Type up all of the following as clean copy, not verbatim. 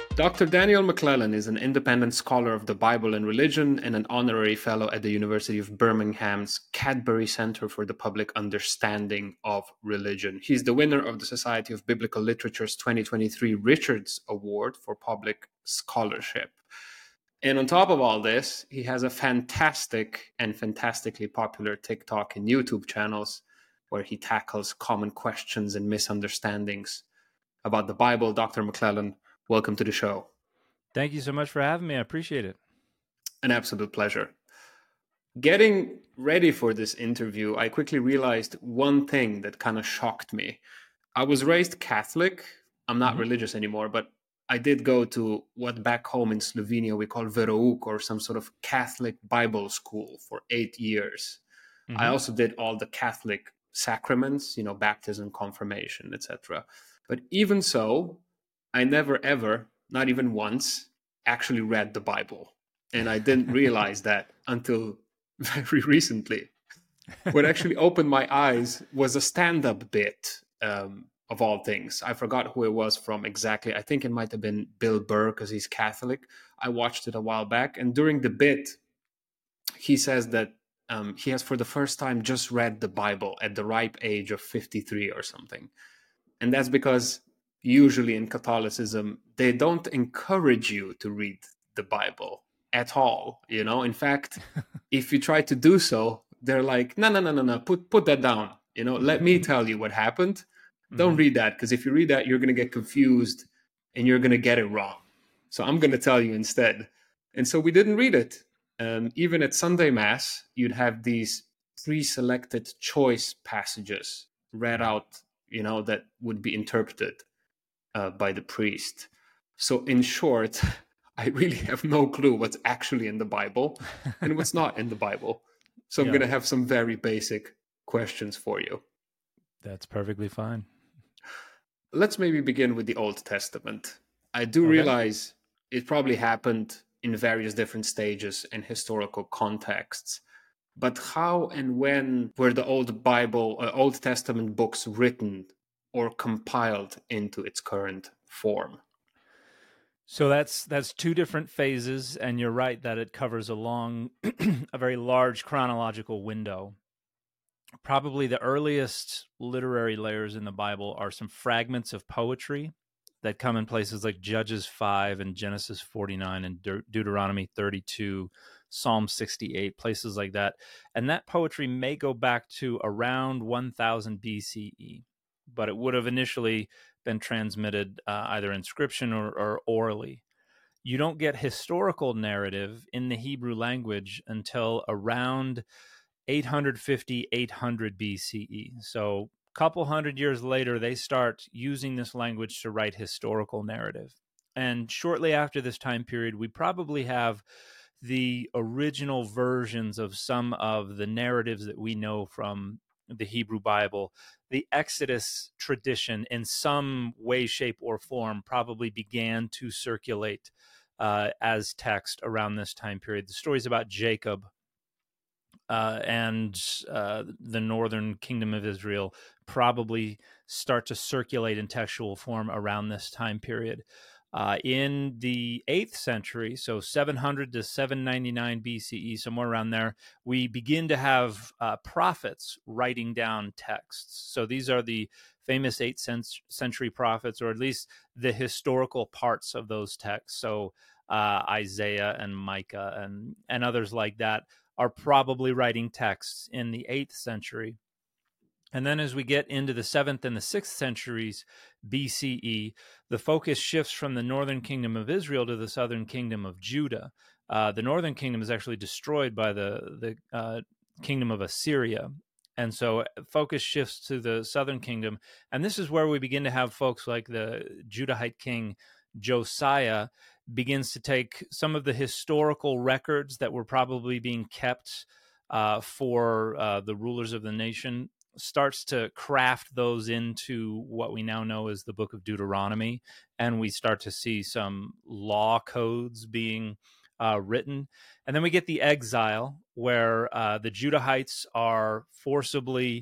Dr. Daniel McClellan is an independent scholar of the Bible and religion and an honorary fellow at the University of Birmingham's Cadbury Center for the Public Understanding of Religion. He's the winner of the Society of Biblical Literature's 2023 Richards Award for Public Scholarship. And on top of all this, he has a fantastic and fantastically popular TikTok and YouTube channels where he tackles common questions and misunderstandings about the Bible. Dr. McClellan, welcome to the show. Thank you so much for having me. I appreciate it. An absolute pleasure. Getting ready for this interview, I quickly realized one thing that kind of shocked me. I was raised Catholic. I'm not religious anymore, but I did go to what back home in Slovenia we call verouk, or some sort of Catholic Bible school, for 8 years. I also did all the Catholic sacraments, baptism, confirmation, etc. But even so, I never ever, not even once, actually read the Bible. And I didn't realize that until very recently. What actually opened my eyes was a stand-up bit, of all things. I forgot who it was from exactly. I think it might have been Bill Burr, because he's Catholic. I watched it a while back. And during the bit, he says that he has for the first time just read the Bible at the ripe age of 53 or something. And that's because usually in Catholicism, they don't encourage you to read the Bible at all. In fact, if you try to do so, they're like, no, put that down. Let me tell you what happened. Don't read that, because if you read that, you're going to get confused and you're going to get it wrong. So I'm going to tell you instead. And so we didn't read it. Even at Sunday Mass, you'd have these pre-selected choice passages read out, that would be interpreted by the priest. So in short, I really have no clue what's actually in the Bible and what's not in the Bible. So I'm going to have some very basic questions for you. That's perfectly fine. Let's maybe begin with the Old Testament. I do realize it probably happened in various different stages and historical contexts. But how and when were the Old Testament books written or compiled into its current form? So that's two different phases, and you're right that it covers a very large chronological window. Probably the earliest literary layers in the Bible are some fragments of poetry that come in places like Judges 5 and Genesis 49 and Deuteronomy 32, Psalm 68, places like that. And that poetry may go back to around 1000 BCE, but it would have initially been transmitted either inscription or orally. You don't get historical narrative in the Hebrew language until around 850, 800 BCE. So a couple hundred years later, they start using this language to write historical narrative. And shortly after this time period, we probably have the original versions of some of the narratives that we know from the Hebrew Bible. The Exodus tradition, in some way, shape, or form, probably began to circulate as text around this time period. The stories about Jacob and the northern kingdom of Israel probably start to circulate in textual form around this time period. In the 8th century, so 700 to 799 BCE, somewhere around there, we begin to have prophets writing down texts. So these are the famous 8th century prophets, or at least the historical parts of those texts. So Isaiah and Micah and others like that are probably writing texts in the 8th century. And then as we get into the 7th and the 6th centuries BCE, the focus shifts from the northern kingdom of Israel to the southern kingdom of Judah. The northern kingdom is actually destroyed by the kingdom of Assyria. And so focus shifts to the southern kingdom. And this is where we begin to have folks like the Judahite king Josiah begins to take some of the historical records that were probably being kept for the rulers of the nation, starts to craft those into what we now know as the book of Deuteronomy. And we start to see some law codes being written. And then we get the exile, where the Judahites are forcibly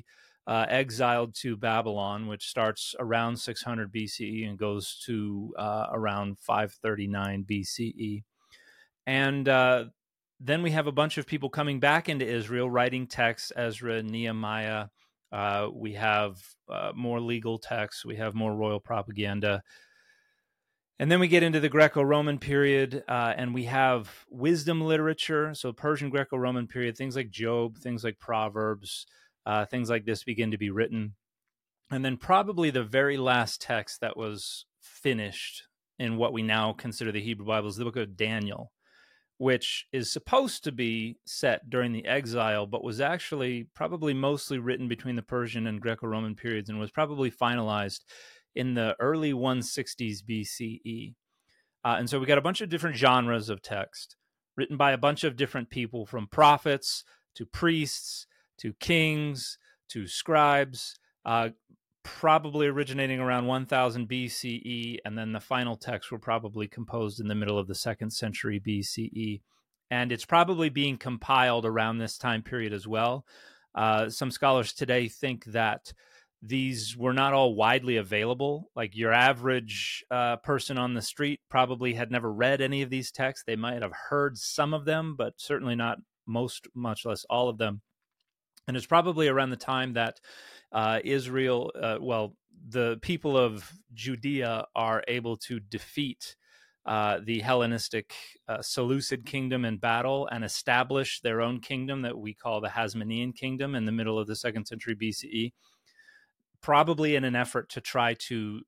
exiled to Babylon, which starts around 600 BCE and goes to around 539 BCE. And then we have a bunch of people coming back into Israel, writing texts, Ezra, Nehemiah. We have more legal texts. We have more royal propaganda. And then we get into the Greco-Roman period, and we have wisdom literature. So Persian Greco-Roman period, things like Job, things like Proverbs, things like this begin to be written. And then probably the very last text that was finished in what we now consider the Hebrew Bible is the book of Daniel, which is supposed to be set during the exile, but was actually probably mostly written between the Persian and Greco-Roman periods and was probably finalized in the early 160s BCE. And so we got a bunch of different genres of text written by a bunch of different people, from prophets to priests to kings to scribes, probably originating around 1000 BCE, and then the final texts were probably composed in the middle of the 2nd century BCE. And it's probably being compiled around this time period as well. Some scholars today think that these were not all widely available. Like your average person on the street probably had never read any of these texts. They might have heard some of them, but certainly not most, much less all of them. And it's probably around the time that Israel, the people of Judea are able to defeat the Hellenistic Seleucid kingdom in battle and establish their own kingdom that we call the Hasmonean kingdom in the middle of the 2nd century BCE, probably in an effort to try to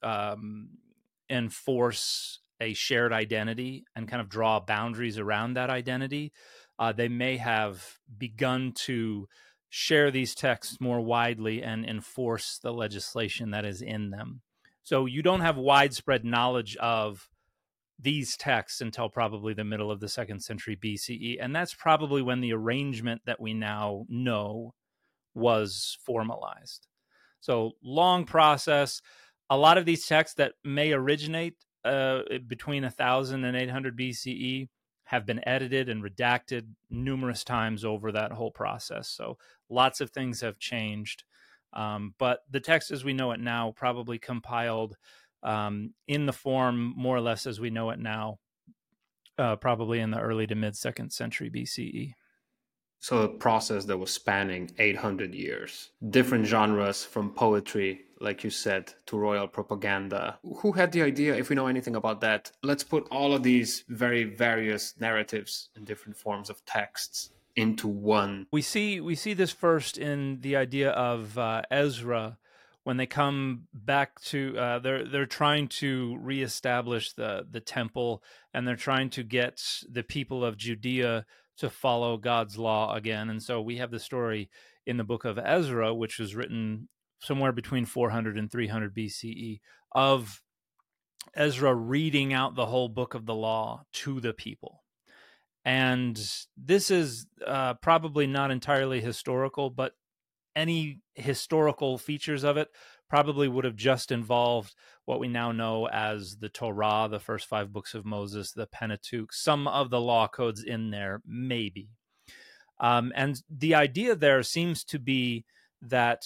enforce a shared identity and kind of draw boundaries around that identity. They may have begun to share these texts more widely and enforce the legislation that is in them. So you don't have widespread knowledge of these texts until probably the middle of the 2nd century BCE. And that's probably when the arrangement that we now know was formalized. So long process. A lot of these texts that may originate between 1000 and 800 BCE have been edited and redacted numerous times over that whole process. So lots of things have changed. But the text as we know it now probably compiled in the form more or less as we know it now, probably in the early to mid 2nd century BCE. So a process that was spanning 800 years. Different genres, from poetry, like you said, to royal propaganda. Who had the idea, if we know anything about that, let's put all of these very various narratives and different forms of texts into one? We see this first in the idea of Ezra, when they come back to they're trying to reestablish the temple, and they're trying to get the people of Judea to follow God's law again. And so we have the story in the book of Ezra, which was written somewhere between 400 and 300 BCE, of Ezra reading out the whole book of the law to the people. And this is probably not entirely historical, but any historical features of it probably would have just involved what we now know as the Torah, the first 5 books of Moses, the Pentateuch, some of the law codes in there, maybe. And the idea there seems to be that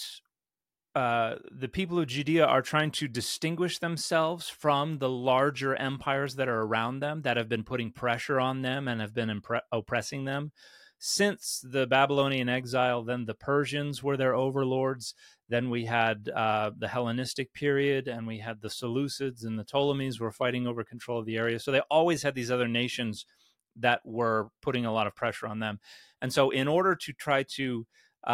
the people of Judea are trying to distinguish themselves from the larger empires that are around them, that have been putting pressure on them and have been oppressing them. Since the Babylonian exile, then the Persians were their overlords. Then we had the Hellenistic period, and we had the Seleucids and the Ptolemies were fighting over control of the area. So they always had these other nations that were putting a lot of pressure on them. And so in order to try to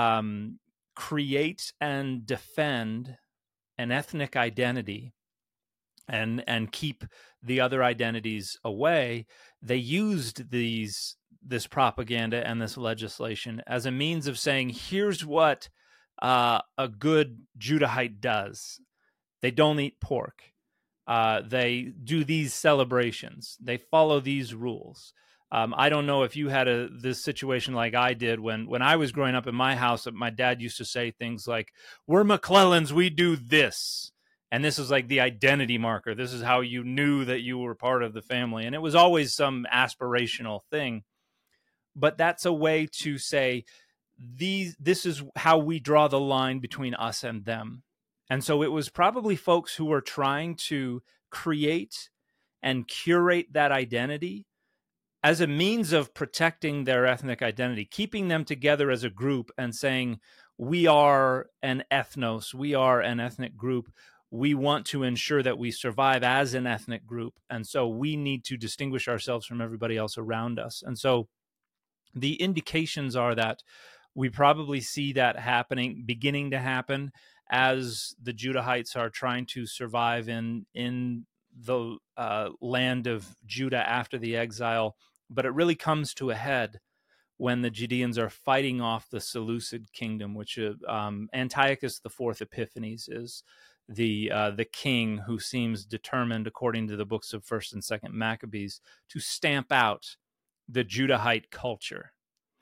create and defend an ethnic identity and keep the other identities away, they used this propaganda and this legislation as a means of saying, here's what a good Judahite does. They don't eat pork. They do these celebrations. They follow these rules. I don't know if you had this situation like I did when I was growing up in my house. My dad used to say things like, we're McClellans, we do this. And this is like the identity marker. This is how you knew that you were part of the family. And it was always some aspirational thing. But that's a way to say, this is how we draw the line between us and them. And so it was probably folks who were trying to create and curate that identity as a means of protecting their ethnic identity, keeping them together as a group and saying, we are an ethnos, we are an ethnic group. We want to ensure that we survive as an ethnic group. And so we need to distinguish ourselves from everybody else around us. And so the indications are that we probably see that beginning to happen as the Judahites are trying to survive in the land of Judah after the exile. But it really comes to a head when the Judeans are fighting off the Seleucid kingdom, which Antiochus IV Epiphanes is the king who seems determined, according to the books of 1st and 2nd Maccabees, to stamp out the Judahite culture,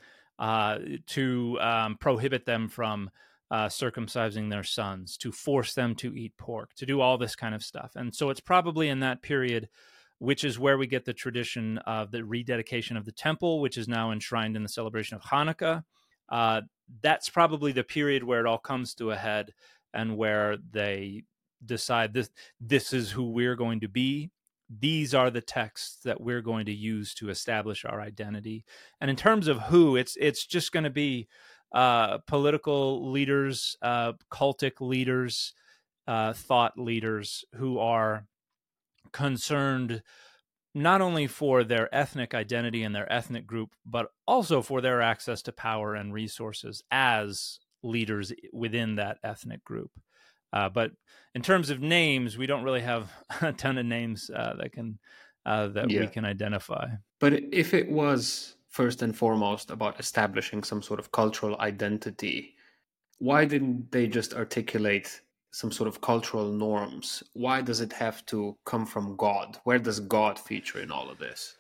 to prohibit them from circumcising their sons, to force them to eat pork, to do all this kind of stuff. And so it's probably in that period, which is where we get the tradition of the rededication of the temple, which is now enshrined in the celebration of Hanukkah. That's probably the period where it all comes to a head and where they decide this is who we're going to be. These are the texts that we're going to use to establish our identity. And in terms of who, it's just going to be political leaders, cultic leaders, thought leaders who are concerned not only for their ethnic identity and their ethnic group, but also for their access to power and resources as leaders within that ethnic group. But in terms of names, we don't really have a ton of names that we can identify. But if it was first and foremost about establishing some sort of cultural identity, why didn't they just articulate some sort of cultural norms? Why does it have to come from God? Where does God feature in all of this?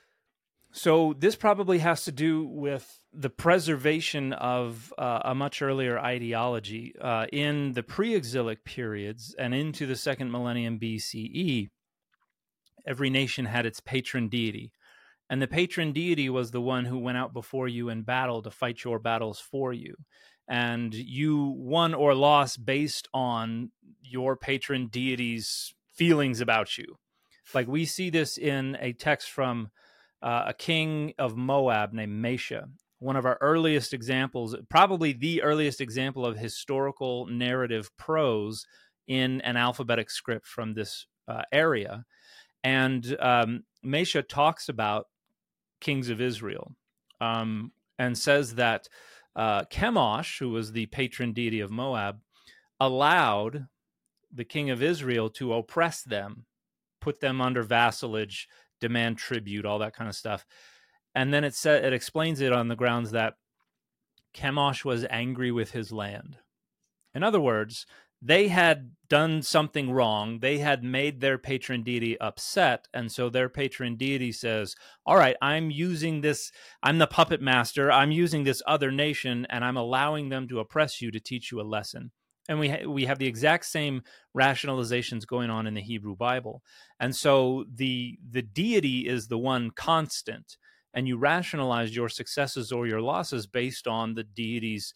So this probably has to do with the preservation of a much earlier ideology. In the pre-exilic periods and into the 2nd millennium BCE, every nation had its patron deity. And the patron deity was the one who went out before you in battle to fight your battles for you. And you won or lost based on your patron deity's feelings about you. Like we see this in a text from a king of Moab named Mesha, one of our earliest examples, probably the earliest example of historical narrative prose in an alphabetic script from this area. And Mesha talks about kings of Israel and says that Chemosh, who was the patron deity of Moab, allowed the king of Israel to oppress them, put them under vassalage, demand tribute, all that kind of stuff. And then it explains it on the grounds that Chemosh was angry with his land. In other words, they had done something wrong. They had made their patron deity upset. And so their patron deity says, all right, I'm using this. I'm the puppet master. I'm using this other nation and I'm allowing them to oppress you to teach you a lesson. And we have the exact same rationalizations going on in the Hebrew Bible. And so the deity is the one constant, and you rationalize your successes or your losses based on the deity's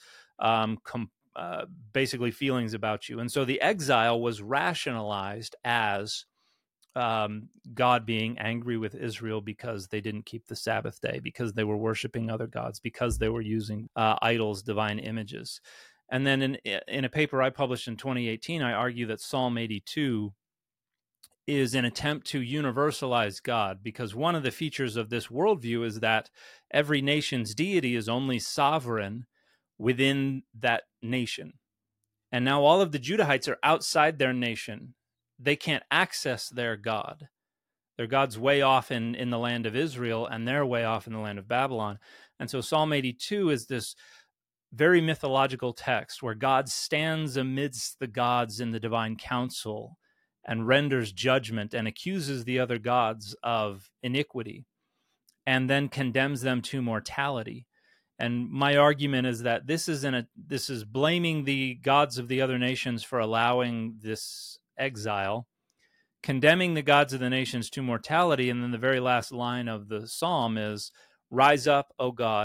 basically feelings about you. And so the exile was rationalized as God being angry with Israel because they didn't keep the Sabbath day, because they were worshiping other gods, because they were using idols, divine images. And then in a paper I published in 2018, I argue that Psalm 82 is an attempt to universalize God, because one of the features of this worldview is that every nation's deity is only sovereign within that nation. And now all of the Judahites are outside their nation. They can't access their God. Their God's way off in the land of Israel, and they're way off in the land of Babylon. And so Psalm 82 is this very mythological text where God stands amidst the gods in the divine council and renders judgment and accuses the other gods of iniquity and then condemns them to mortality. And my argument is that this is blaming the gods of the other nations for allowing this exile, condemning the gods of the nations to mortality, and then the very last line of the psalm is, "Rise up, O God,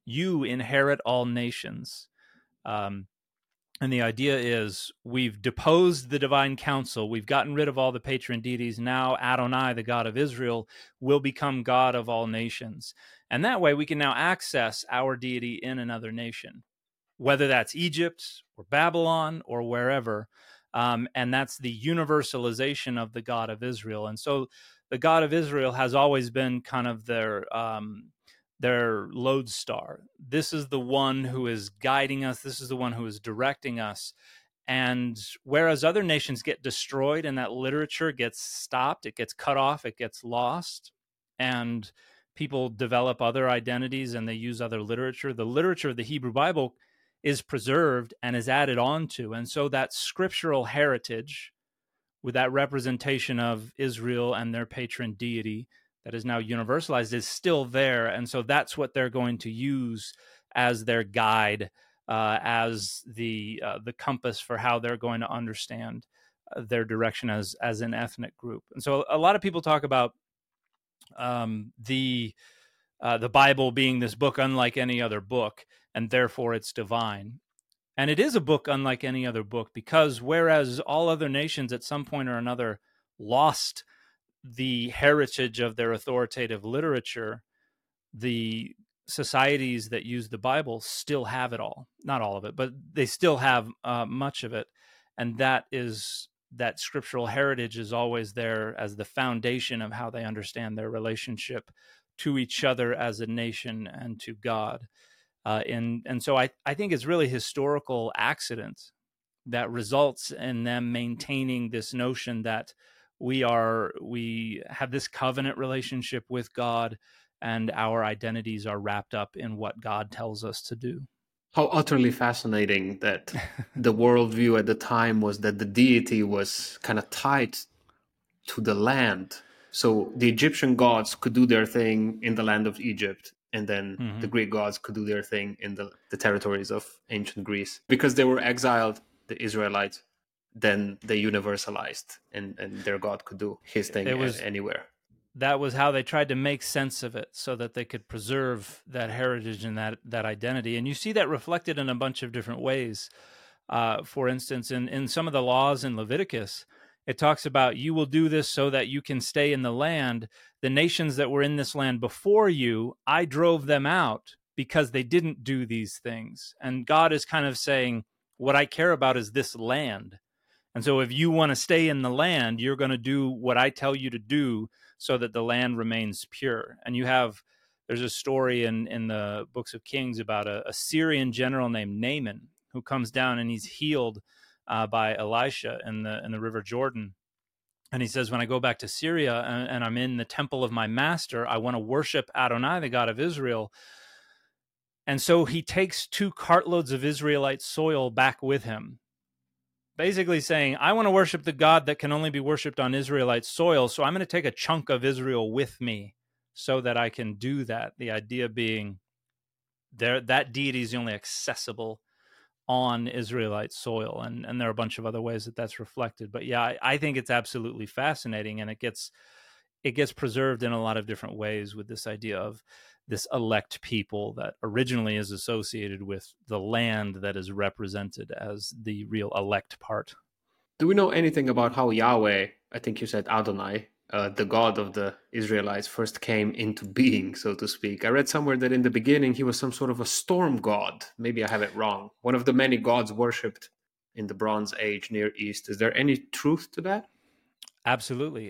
you inherit all nations. And the idea is we've deposed the divine council. We've gotten rid of all the patron deities. Now Adonai, the God of Israel, will become God of all nations. And that way we can now access our deity in another nation, whether that's Egypt or Babylon or wherever. And that's the universalization of the God of Israel. And so the God of Israel has always been kind of their lodestar. This is the one who is guiding us. This is the one who is directing us. And whereas other nations get destroyed and that literature gets stopped, it gets cut off, it gets lost, and people develop other identities and they use other literature, the literature of the Hebrew Bible is preserved and is added on to. And so that scriptural heritage with that representation of Israel and their patron deity that is now universalized is still there. And so that's what they're going to use as their guide, as the compass for how they're going to understand their direction as an ethnic group. And so a lot of people talk about the Bible being this book unlike any other book, and therefore it's divine. And it is a book unlike any other book, because whereas all other nations at some point or another lost the heritage of their authoritative literature, the societies that use the Bible still have it all. Not all of it, but they still have much of it. And that scriptural heritage is always there as the foundation of how they understand their relationship to each other as a nation and to God. And so I think it's really historical accident that results in them maintaining this notion that we have this covenant relationship with God, and our identities are wrapped up in what God tells us to do. How utterly fascinating that the worldview at the time was that the deity was kind of tied to the land. So the Egyptian gods could do their thing in the land of Egypt, and then the Greek gods could do their thing in the territories of ancient Greece. Because they were exiled, the Israelites, then they universalized, and their God could do his thing anywhere. That was how they tried to make sense of it, so that they could preserve that heritage and that identity. And you see that reflected in a bunch of different ways. For instance, in some of the laws in Leviticus, it talks about, you will do this so that you can stay in the land. The nations that were in this land before you, I drove them out because they didn't do these things. And God is kind of saying, what I care about is this land. And so if you want to stay in the land, you're going to do what I tell you to do so that the land remains pure. And there's a story in the books of Kings about a Syrian general named Naaman, who comes down and he's healed by Elisha in the river Jordan. And he says, when I go back to Syria and I'm in the temple of my master, I want to worship Adonai, the God of Israel. And so he takes 2 cartloads of Israelite soil back with him, basically saying, I want to worship the God that can only be worshipped on Israelite soil, so I'm going to take a chunk of Israel with me so that I can do that. The idea being that deity is only accessible on Israelite soil, and there are a bunch of other ways that that's reflected. But yeah, I think it's absolutely fascinating, and it gets preserved in a lot of different ways with this idea of this elect people that originally is associated with the land that is represented as the real elect part. Do we know anything about how Yahweh, I think you said Adonai, the God of the Israelites, first came into being, so to speak? I read somewhere that in the beginning he was some sort of a storm god. Maybe I have it wrong. One of the many gods worshipped in the Bronze Age Near East. Is there any truth to that? Absolutely.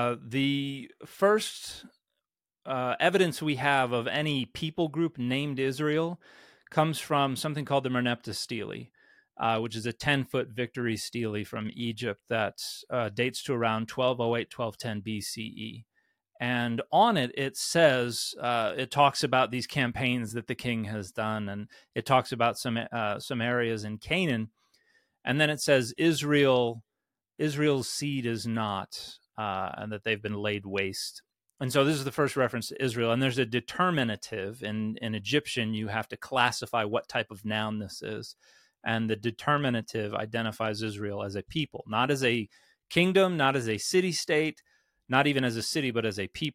The first evidence we have of any people group named Israel comes from something called the Merneptah Stele, which is a 10-foot victory stele from Egypt that dates to around 1208, 1210 BCE. And on it, it says, it talks about these campaigns that the king has done, and it talks about some areas in Canaan. And then it says Israel's seed is not, and that they've been laid waste. And so this is the first reference to Israel. And there's a determinative. In Egyptian, you have to classify what type of noun this is. And the determinative identifies Israel as a people, not as a kingdom, not as a city-state, not even as a city, but as a people.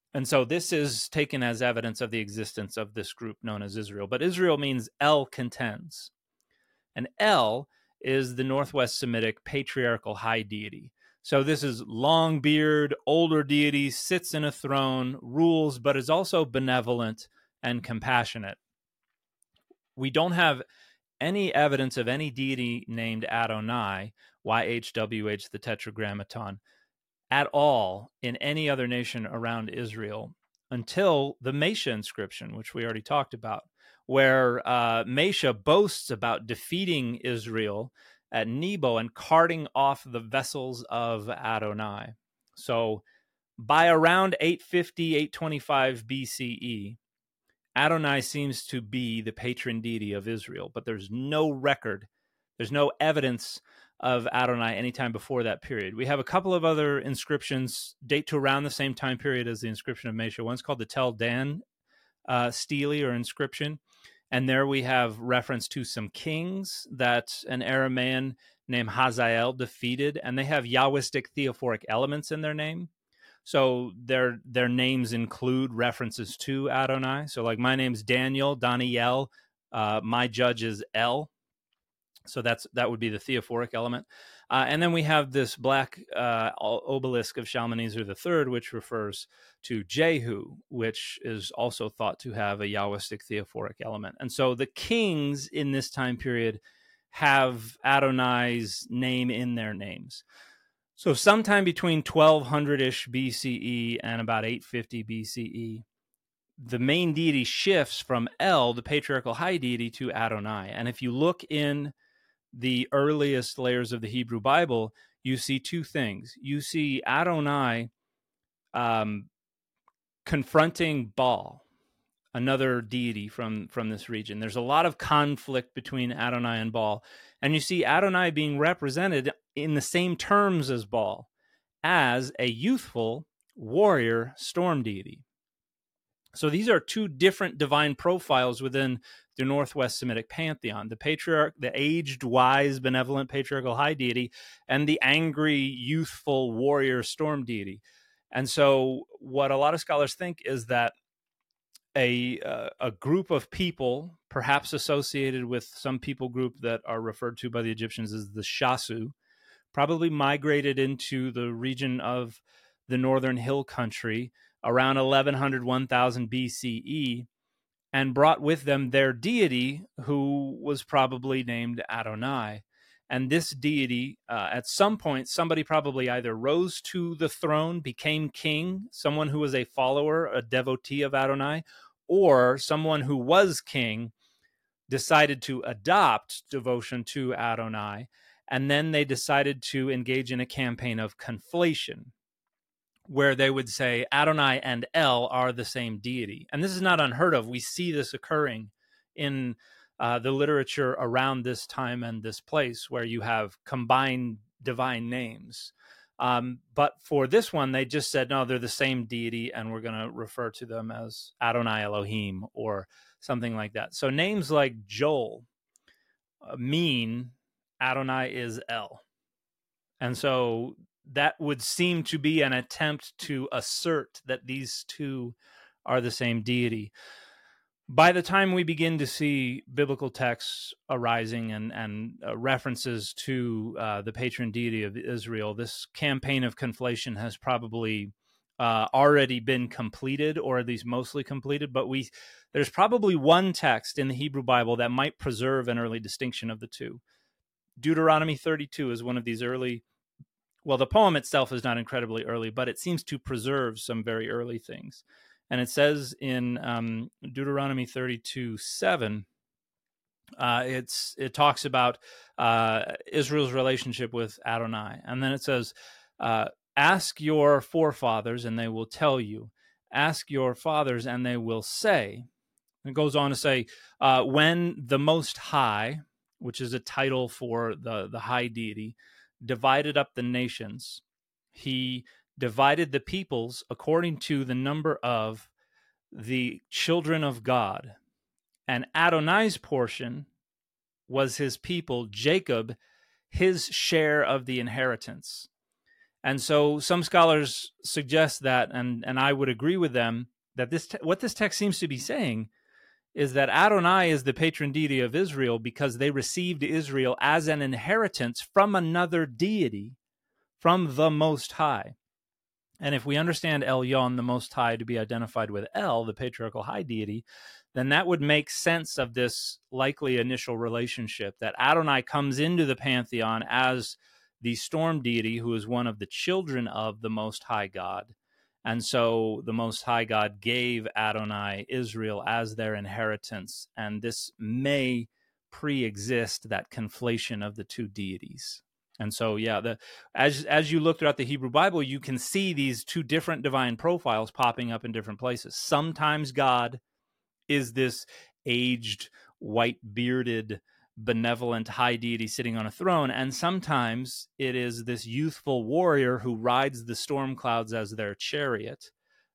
And so this is taken as evidence of the existence of this group known as Israel. But Israel means El contends. And El is the Northwest Semitic patriarchal high deity. So this is long beard, older deity, sits in a throne, rules, but is also benevolent and compassionate. We don't have any evidence of any deity named Adonai, YHWH, the Tetragrammaton, at all in any other nation around Israel until the Mesha inscription, which we already talked about, where Mesha boasts about defeating Israel at Nebo and carting off the vessels of Adonai. So by around 850, 825 BCE, Adonai seems to be the patron deity of Israel, but there's no record, there's no evidence of Adonai anytime before that period. We have a couple of other inscriptions date to around the same time period as the inscription of Mesha. One's called the Tel Dan stele or inscription, and there we have reference to some kings that an Aramaean named Hazael defeated, and they have Yahwistic theophoric elements in their name. So their names include references to Adonai. So like my name's Daniel, my judge is El. So that would be the theophoric element. And then we have this black obelisk of Shalmaneser III, which refers to Jehu, which is also thought to have a Yahwistic theophoric element. And so the kings in this time period have Adonai's name in their names. So sometime between 1200-ish BCE and about 850 BCE, the main deity shifts from El, the patriarchal high deity, to Adonai. And if you look in the earliest layers of the Hebrew Bible, you see two things. You see Adonai confronting Baal, another deity from this region. There's a lot of conflict between Adonai and Baal. And you see Adonai being represented in the same terms as Baal, as a youthful warrior storm deity. So these are two different divine profiles within the Northwest Semitic pantheon: the patriarch, the aged, wise, benevolent patriarchal high deity, and the angry, youthful warrior storm deity. And so what a lot of scholars think is that a group of people, perhaps associated with some people group that are referred to by the Egyptians as the Shasu, probably migrated into the region of the northern hill country around 1100, 1000 BCE, and brought with them their deity, who was probably named Adonai. And this deity, at some point, somebody probably either rose to the throne, became king, someone who was a follower, a devotee of Adonai, or someone who was king decided to adopt devotion to Adonai, and then they decided to engage in a campaign of conflation, where they would say Adonai and El are the same deity. And this is not unheard of. We see this occurring in the literature around this time and this place, where you have combined divine names. But for this one, they just said, no, they're the same deity, and we're going to refer to them as Adonai Elohim or something like that. So names like Joel mean Adonai is El. And so that would seem to be an attempt to assert that these two are the same deity. By the time we begin to see biblical texts arising and references to the patron deity of Israel, this campaign of conflation has probably already been completed, or at least mostly completed. But there's probably one text in the Hebrew Bible that might preserve an early distinction of the two. Deuteronomy 32 is one of these early. Well, the poem itself is not incredibly early, but it seems to preserve some very early things. And it says in Deuteronomy 32:7, it talks about Israel's relationship with Adonai. And then it says, ask your forefathers and they will tell you. Ask your fathers and they will say. And it goes on to say, when the Most High, which is a title for the high deity, divided up the nations, he divided the peoples according to the number of the children of God. And Adonai's portion was his people, Jacob, his share of the inheritance. And so some scholars suggest that, and I would agree with them, that what this text seems to be saying is that Adonai is the patron deity of Israel because they received Israel as an inheritance from another deity, from the Most High. And if we understand Elyon, the Most High, to be identified with El, the patriarchal high deity, then that would make sense of this likely initial relationship, that Adonai comes into the pantheon as the storm deity who is one of the children of the Most High God. And so the Most High God gave Adonai Israel as their inheritance, and this may pre-exist that conflation of the two deities. And so, yeah, as you look throughout the Hebrew Bible, you can see these two different divine profiles popping up in different places. Sometimes God is this aged, white-bearded, benevolent high deity sitting on a throne, and sometimes it is this youthful warrior who rides the storm clouds as their chariot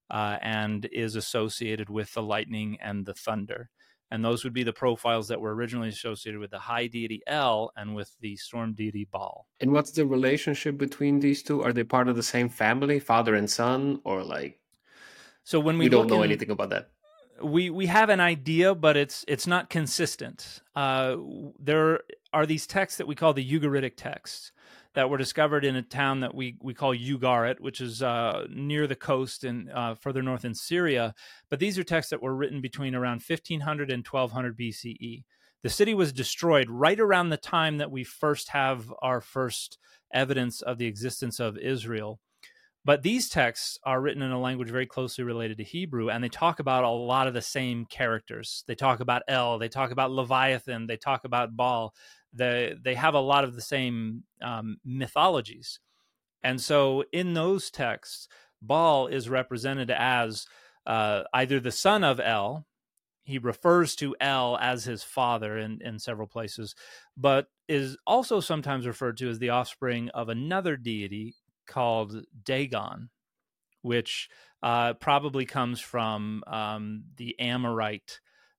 and is associated with the lightning and the thunder. And those would be the profiles that were originally associated with the high deity El and with the storm deity Baal. And what's the relationship between these two? Are they part of the same family, father and son, or like? So when we don't know anything about that. We have an idea, but it's not consistent. There are these texts that we call the Ugaritic texts that were discovered in a town that we call Ugarit, which is near the coast and further north in Syria. But these are texts that were written between around 1500 and 1200 BCE. The city was destroyed right around the time that we first have our first evidence of the existence of Israel. But these texts are written in a language very closely related to Hebrew, and they talk about a lot of the same characters. They talk about El, they talk about Leviathan, they talk about Baal. They have a lot of the same mythologies. And so in those texts, Baal is represented as either the son of El. He refers to El as his father in several places, but is also sometimes referred to as the offspring of another deity called Dagon, which probably comes from the Amorite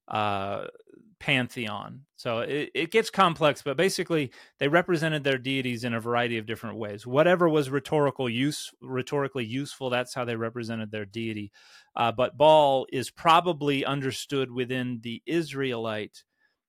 pantheon. So it gets complex, but basically they represented their deities in a variety of different ways. Whatever was rhetorically useful, that's how they represented their deity. But Baal is probably understood within the Israelite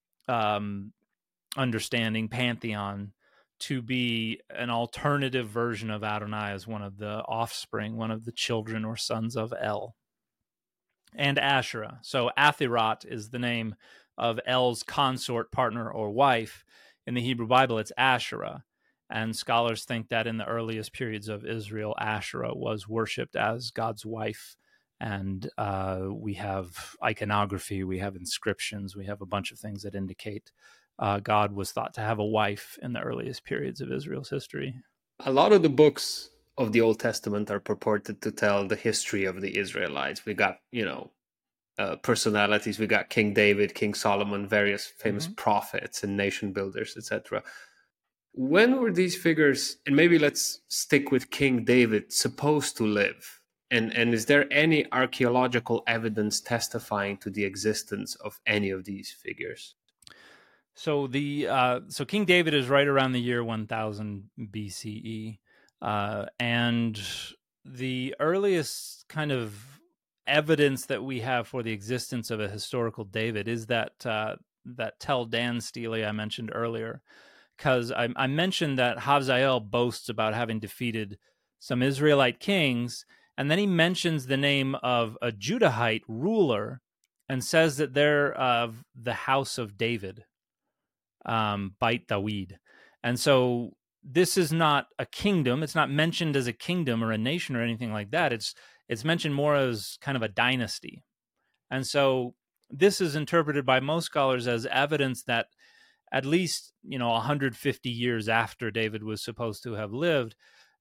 understanding pantheon to be an alternative version of Adonai as one of the offspring, one of the children or sons of El. And Asherah. So Athirot is the name of El's consort, partner, or wife. In the Hebrew Bible, it's Asherah. And scholars think that in the earliest periods of Israel, Asherah was worshipped as God's wife. And we have iconography, we have inscriptions, we have a bunch of things that indicate God was thought to have a wife in the earliest periods of Israel's history. A lot of the books of the Old Testament are purported to tell the history of the Israelites. We got, personalities. We got King David, King Solomon, various famous prophets and nation builders, etc. When were these figures, and maybe let's stick with King David, supposed to live? And is there any archaeological evidence testifying to the existence of any of these figures? So so King David is right around the year 1000 BCE, and the earliest kind of evidence that we have for the existence of a historical David is that Tel Dan stele I mentioned earlier, because I mentioned that Hazael boasts about having defeated some Israelite kings, and then he mentions the name of a Judahite ruler and says that they're of the house of David. Beit Dawid. And so this is not a kingdom. It's not mentioned as a kingdom or a nation or anything like that. It's mentioned more as kind of a dynasty. And so this is interpreted by most scholars as evidence that at least, 150 years after David was supposed to have lived,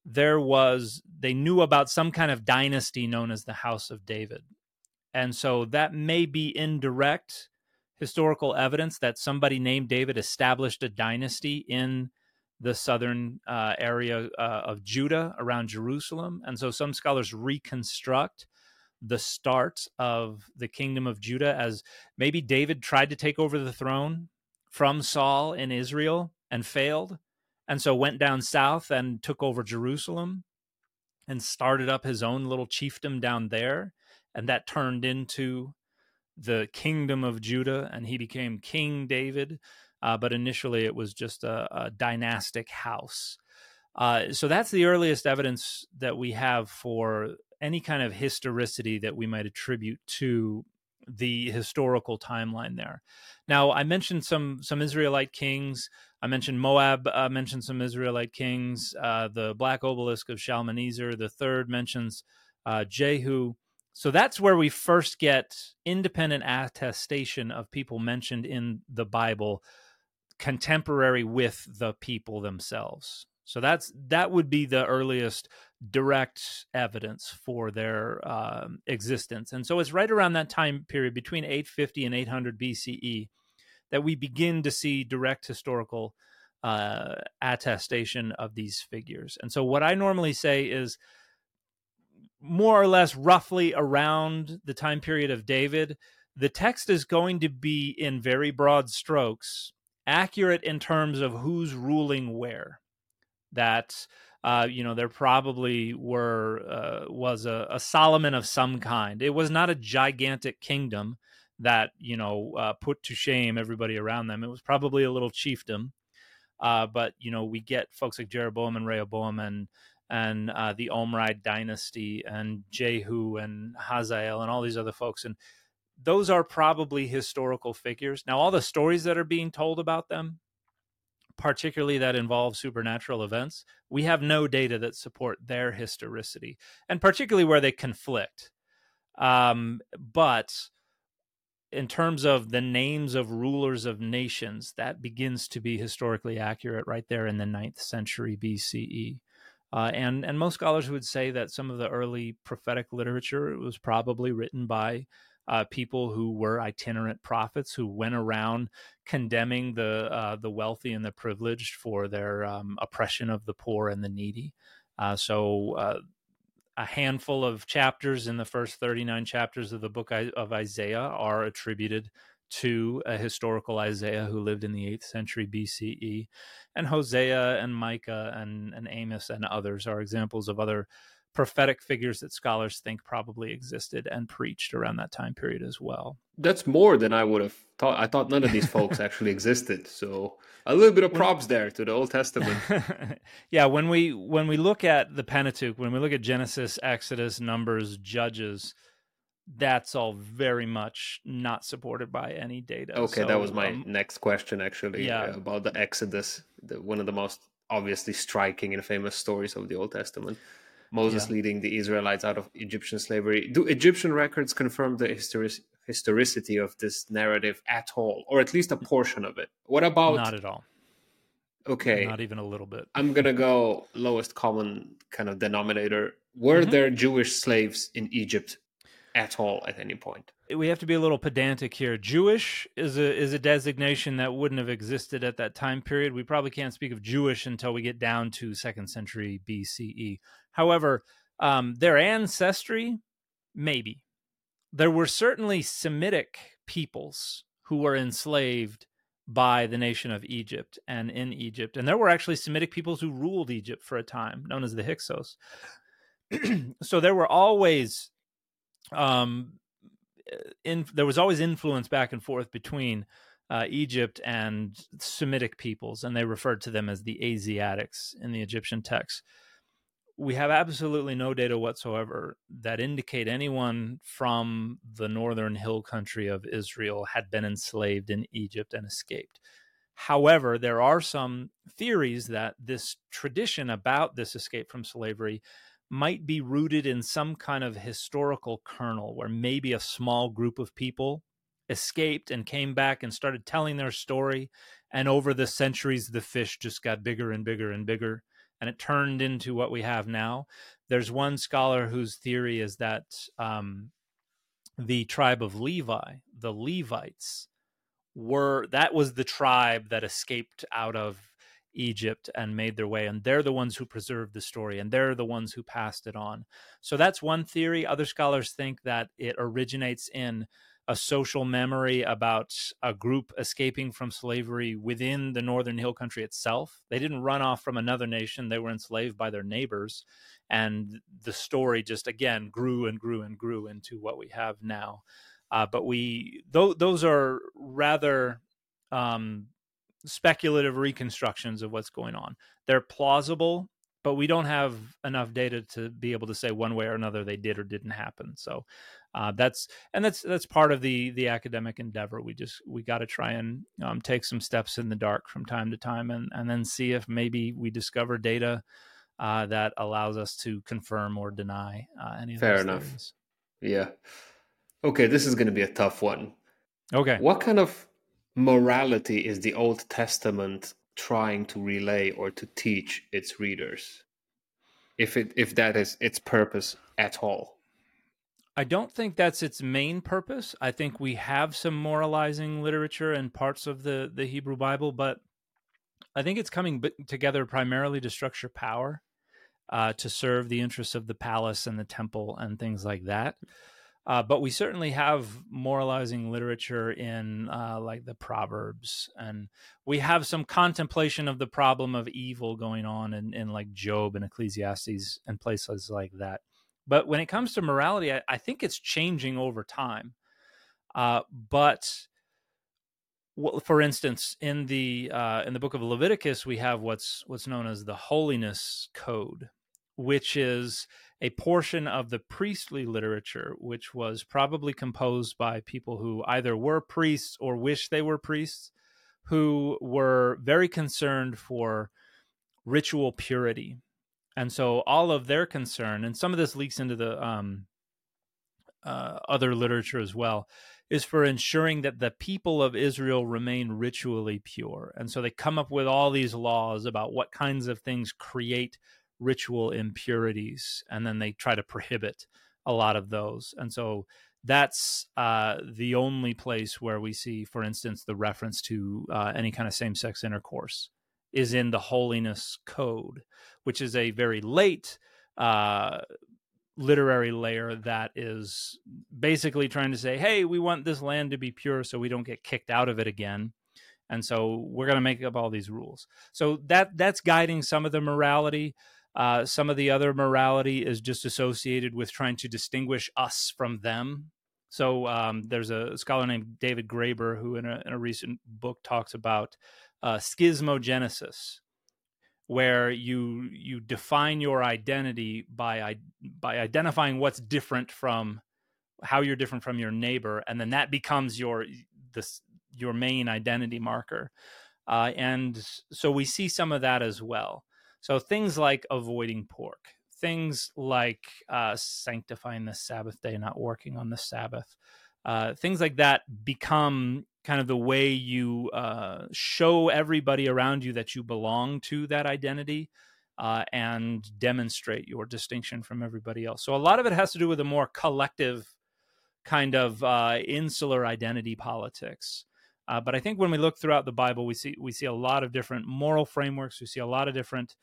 they knew about some kind of dynasty known as the House of David. And so that may be indirect historical evidence that somebody named David established a dynasty in the southern area of Judah around Jerusalem. And so some scholars reconstruct the start of the kingdom of Judah as maybe David tried to take over the throne from Saul in Israel and failed, and so went down south and took over Jerusalem and started up his own little chiefdom down there, and that turned into the kingdom of Judah, and he became King David. But initially, it was just a dynastic house. So that's the earliest evidence that we have for any kind of historicity that we might attribute to the historical timeline there. Now, I mentioned some Israelite kings. I mentioned Moab, mentioned some Israelite kings. The Black Obelisk of Shalmaneser. The third mentions Jehu. So that's where we first get independent attestation of people mentioned in the Bible, contemporary with the people themselves. So that would be the earliest direct evidence for their existence. And so it's right around that time period between 850 and 800 BCE that we begin to see direct historical attestation of these figures. And so what I normally say is more or less roughly around the time period of David, the text is going to be in very broad strokes accurate in terms of who's ruling where. That there probably was a Solomon of some kind. It was not a gigantic kingdom that put to shame everybody around them. It was probably a little chiefdom, but we get folks like Jeroboam and Rehoboam and the Omride dynasty and Jehu and Hazael and all these other folks, and those are probably historical figures. Now, all the stories that are being told about them, particularly that involve supernatural events, we have no data that support their historicity, and particularly where they conflict. But in terms of the names of rulers of nations, that begins to be historically accurate right there in the 9th century BCE. And most scholars would say that some of the early prophetic literature was probably written by people who were itinerant prophets who went around condemning the wealthy and the privileged for their oppression of the poor and the needy. So a handful of chapters in the first 39 chapters of the book of Isaiah are attributed to a historical Isaiah who lived in the 8th century BCE. And Hosea and Micah and Amos and others are examples of other prophetic figures that scholars think probably existed and preached around that time period as well. That's more than I would have thought. I thought none of these folks actually existed. So a little bit of props there to the Old Testament. Yeah, when we look at the Pentateuch, when we look at Genesis, Exodus, Numbers, Judges, that's all very much not supported by any data. Okay, so, that was my next question, actually, about the Exodus, one of the most obviously striking and famous stories of the Old Testament. Moses leading the Israelites out of Egyptian slavery. Do Egyptian records confirm the historicity of this narrative at all, or at least a portion of it? What about... Not at all. Okay. Not even a little bit. I'm going to go lowest common kind of denominator. Were there Jewish slaves in Egypt at all at any point? We have to be a little pedantic here. Jewish is a designation that wouldn't have existed at that time period. We probably can't speak of Jewish until we get down to 2nd century BCE. However, their ancestry, maybe. There were certainly Semitic peoples who were enslaved by the nation of Egypt and in Egypt. And there were actually Semitic peoples who ruled Egypt for a time, known as the Hyksos. So there were always... there was always influence back and forth between Egypt and Semitic peoples, and they referred to them as the Asiatics in the Egyptian texts. We have absolutely no data whatsoever that indicate anyone from the northern hill country of Israel had been enslaved in Egypt and escaped. However, there are some theories that this tradition about this escape from slavery might be rooted in some kind of historical kernel where maybe a small group of people escaped and came back and started telling their story. And over the centuries, the fish just got bigger and bigger and bigger, and it turned into what we have now. There's one scholar whose theory is that the tribe of Levi, the Levites, that was the tribe that escaped out of Egypt and made their way, and they're the ones who preserved the story, and they're the ones who passed it on. So that's one theory. Other scholars think that it originates in a social memory about a group escaping from slavery within the Northern Hill Country itself. They didn't run off from another nation. They were enslaved by their neighbors. And the story just, again, grew and grew and grew into what we have now. But those are rather speculative reconstructions of what's going on. They're plausible, but we don't have enough data to be able to say one way or another they did or didn't happen. So that's part of the academic endeavor. We got to try and take some steps in the dark from time to time, and then see if maybe we discover data that allows us to confirm or deny any of those Fair enough. theories. Yeah. Okay, this is going to be a tough one. Okay. What kind of morality is the Old Testament trying to relay or to teach its readers, if that is its purpose at all? I don't think that's its main purpose. I think we have some moralizing literature in parts of the Hebrew Bible, but I think it's coming together primarily to structure power, to serve the interests of the palace and the temple and things like that. But we certainly have moralizing literature in like the Proverbs, and we have some contemplation of the problem of evil going on in like Job and Ecclesiastes and places like that. But when it comes to morality, I think it's changing over time. But for instance, in the book of Leviticus, we have what's known as the Holiness Code, which is a portion of the priestly literature, which was probably composed by people who either were priests or wish they were priests, who were very concerned for ritual purity. And so all of their concern, and some of this leaks into the other literature as well, is for ensuring that the people of Israel remain ritually pure. And so they come up with all these laws about what kinds of things create ritual impurities, and then they try to prohibit a lot of those. And so that's the only place where we see, for instance, the reference to any kind of same-sex intercourse is in the Holiness Code, which is a very late literary layer that is basically trying to say, hey, we want this land to be pure so we don't get kicked out of it again. And so we're going to make up all these rules. So that's guiding some of the morality. Some of the other morality is just associated with trying to distinguish us from them. So there's a scholar named David Graeber who in a recent book talks about schismogenesis, where you define your identity by identifying what's different from how you're different from your neighbor, and then that becomes your main identity marker. And so we see some of that as well. So things like avoiding pork, things like sanctifying the Sabbath day, not working on the Sabbath, things like that become kind of the way you show everybody around you that you belong to that identity and demonstrate your distinction from everybody else. So a lot of it has to do with a more collective kind of insular identity politics. But I think when we look throughout the Bible, we see a lot of different moral frameworks. We see a lot of different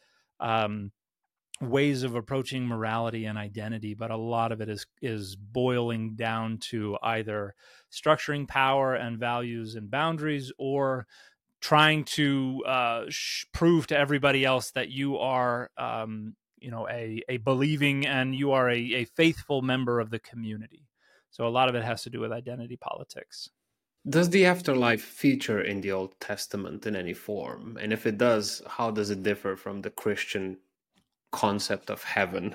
ways of approaching morality and identity, but a lot of it is boiling down to either structuring power and values and boundaries, or trying to prove to everybody else that you are, a believing and you are a faithful member of the community. So a lot of it has to do with identity politics. Does the afterlife feature in the Old Testament in any form? And if it does, how does it differ from the Christian concept of heaven?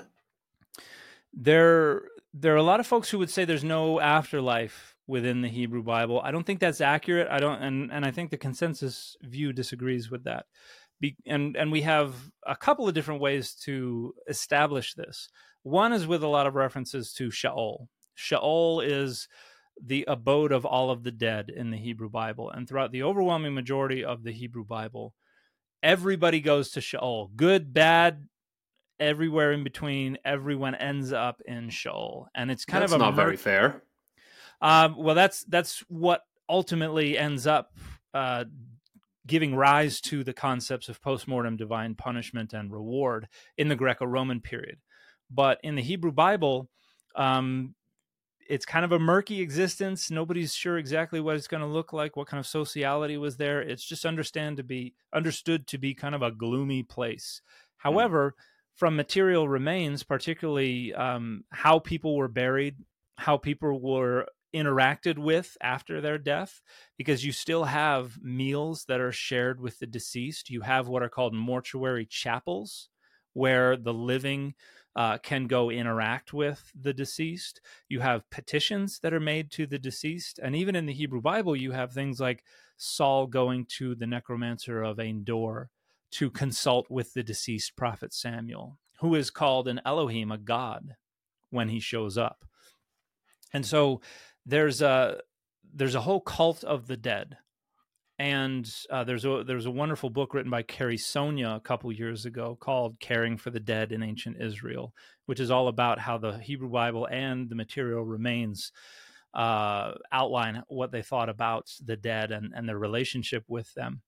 There are a lot of folks who would say there's no afterlife within the Hebrew Bible. I don't think that's accurate. And I think the consensus view disagrees with that. And we have a couple of different ways to establish this. One is with a lot of references to Sheol. Sheol is the abode of all of the dead in the Hebrew Bible. And throughout the overwhelming majority of the Hebrew Bible, everybody goes to Sheol. Good, bad, everywhere in between, everyone ends up in Sheol. And it's kind That's of not very fair. Well, that's what ultimately ends up giving rise to the concepts of postmortem divine punishment and reward in the Greco-Roman period. But in the Hebrew Bible, it's kind of a murky existence. Nobody's sure exactly what it's going to look like, what kind of sociality was there. It's just understood to be kind of a gloomy place. However, from material remains, particularly how people were buried, how people were interacted with after their death, because you still have meals that are shared with the deceased. You have what are called mortuary chapels, where the living can go interact with the deceased. You have petitions that are made to the deceased. And even in the Hebrew Bible, you have things like Saul going to the necromancer of Endor to consult with the deceased prophet Samuel, who is called an Elohim, a god, when he shows up. And so there's a whole cult of the dead. And there's a wonderful book written by Carrie Sonia a couple years ago called Caring for the Dead in Ancient Israel, which is all about how the Hebrew Bible and the material remains outline what they thought about the dead and their relationship with them.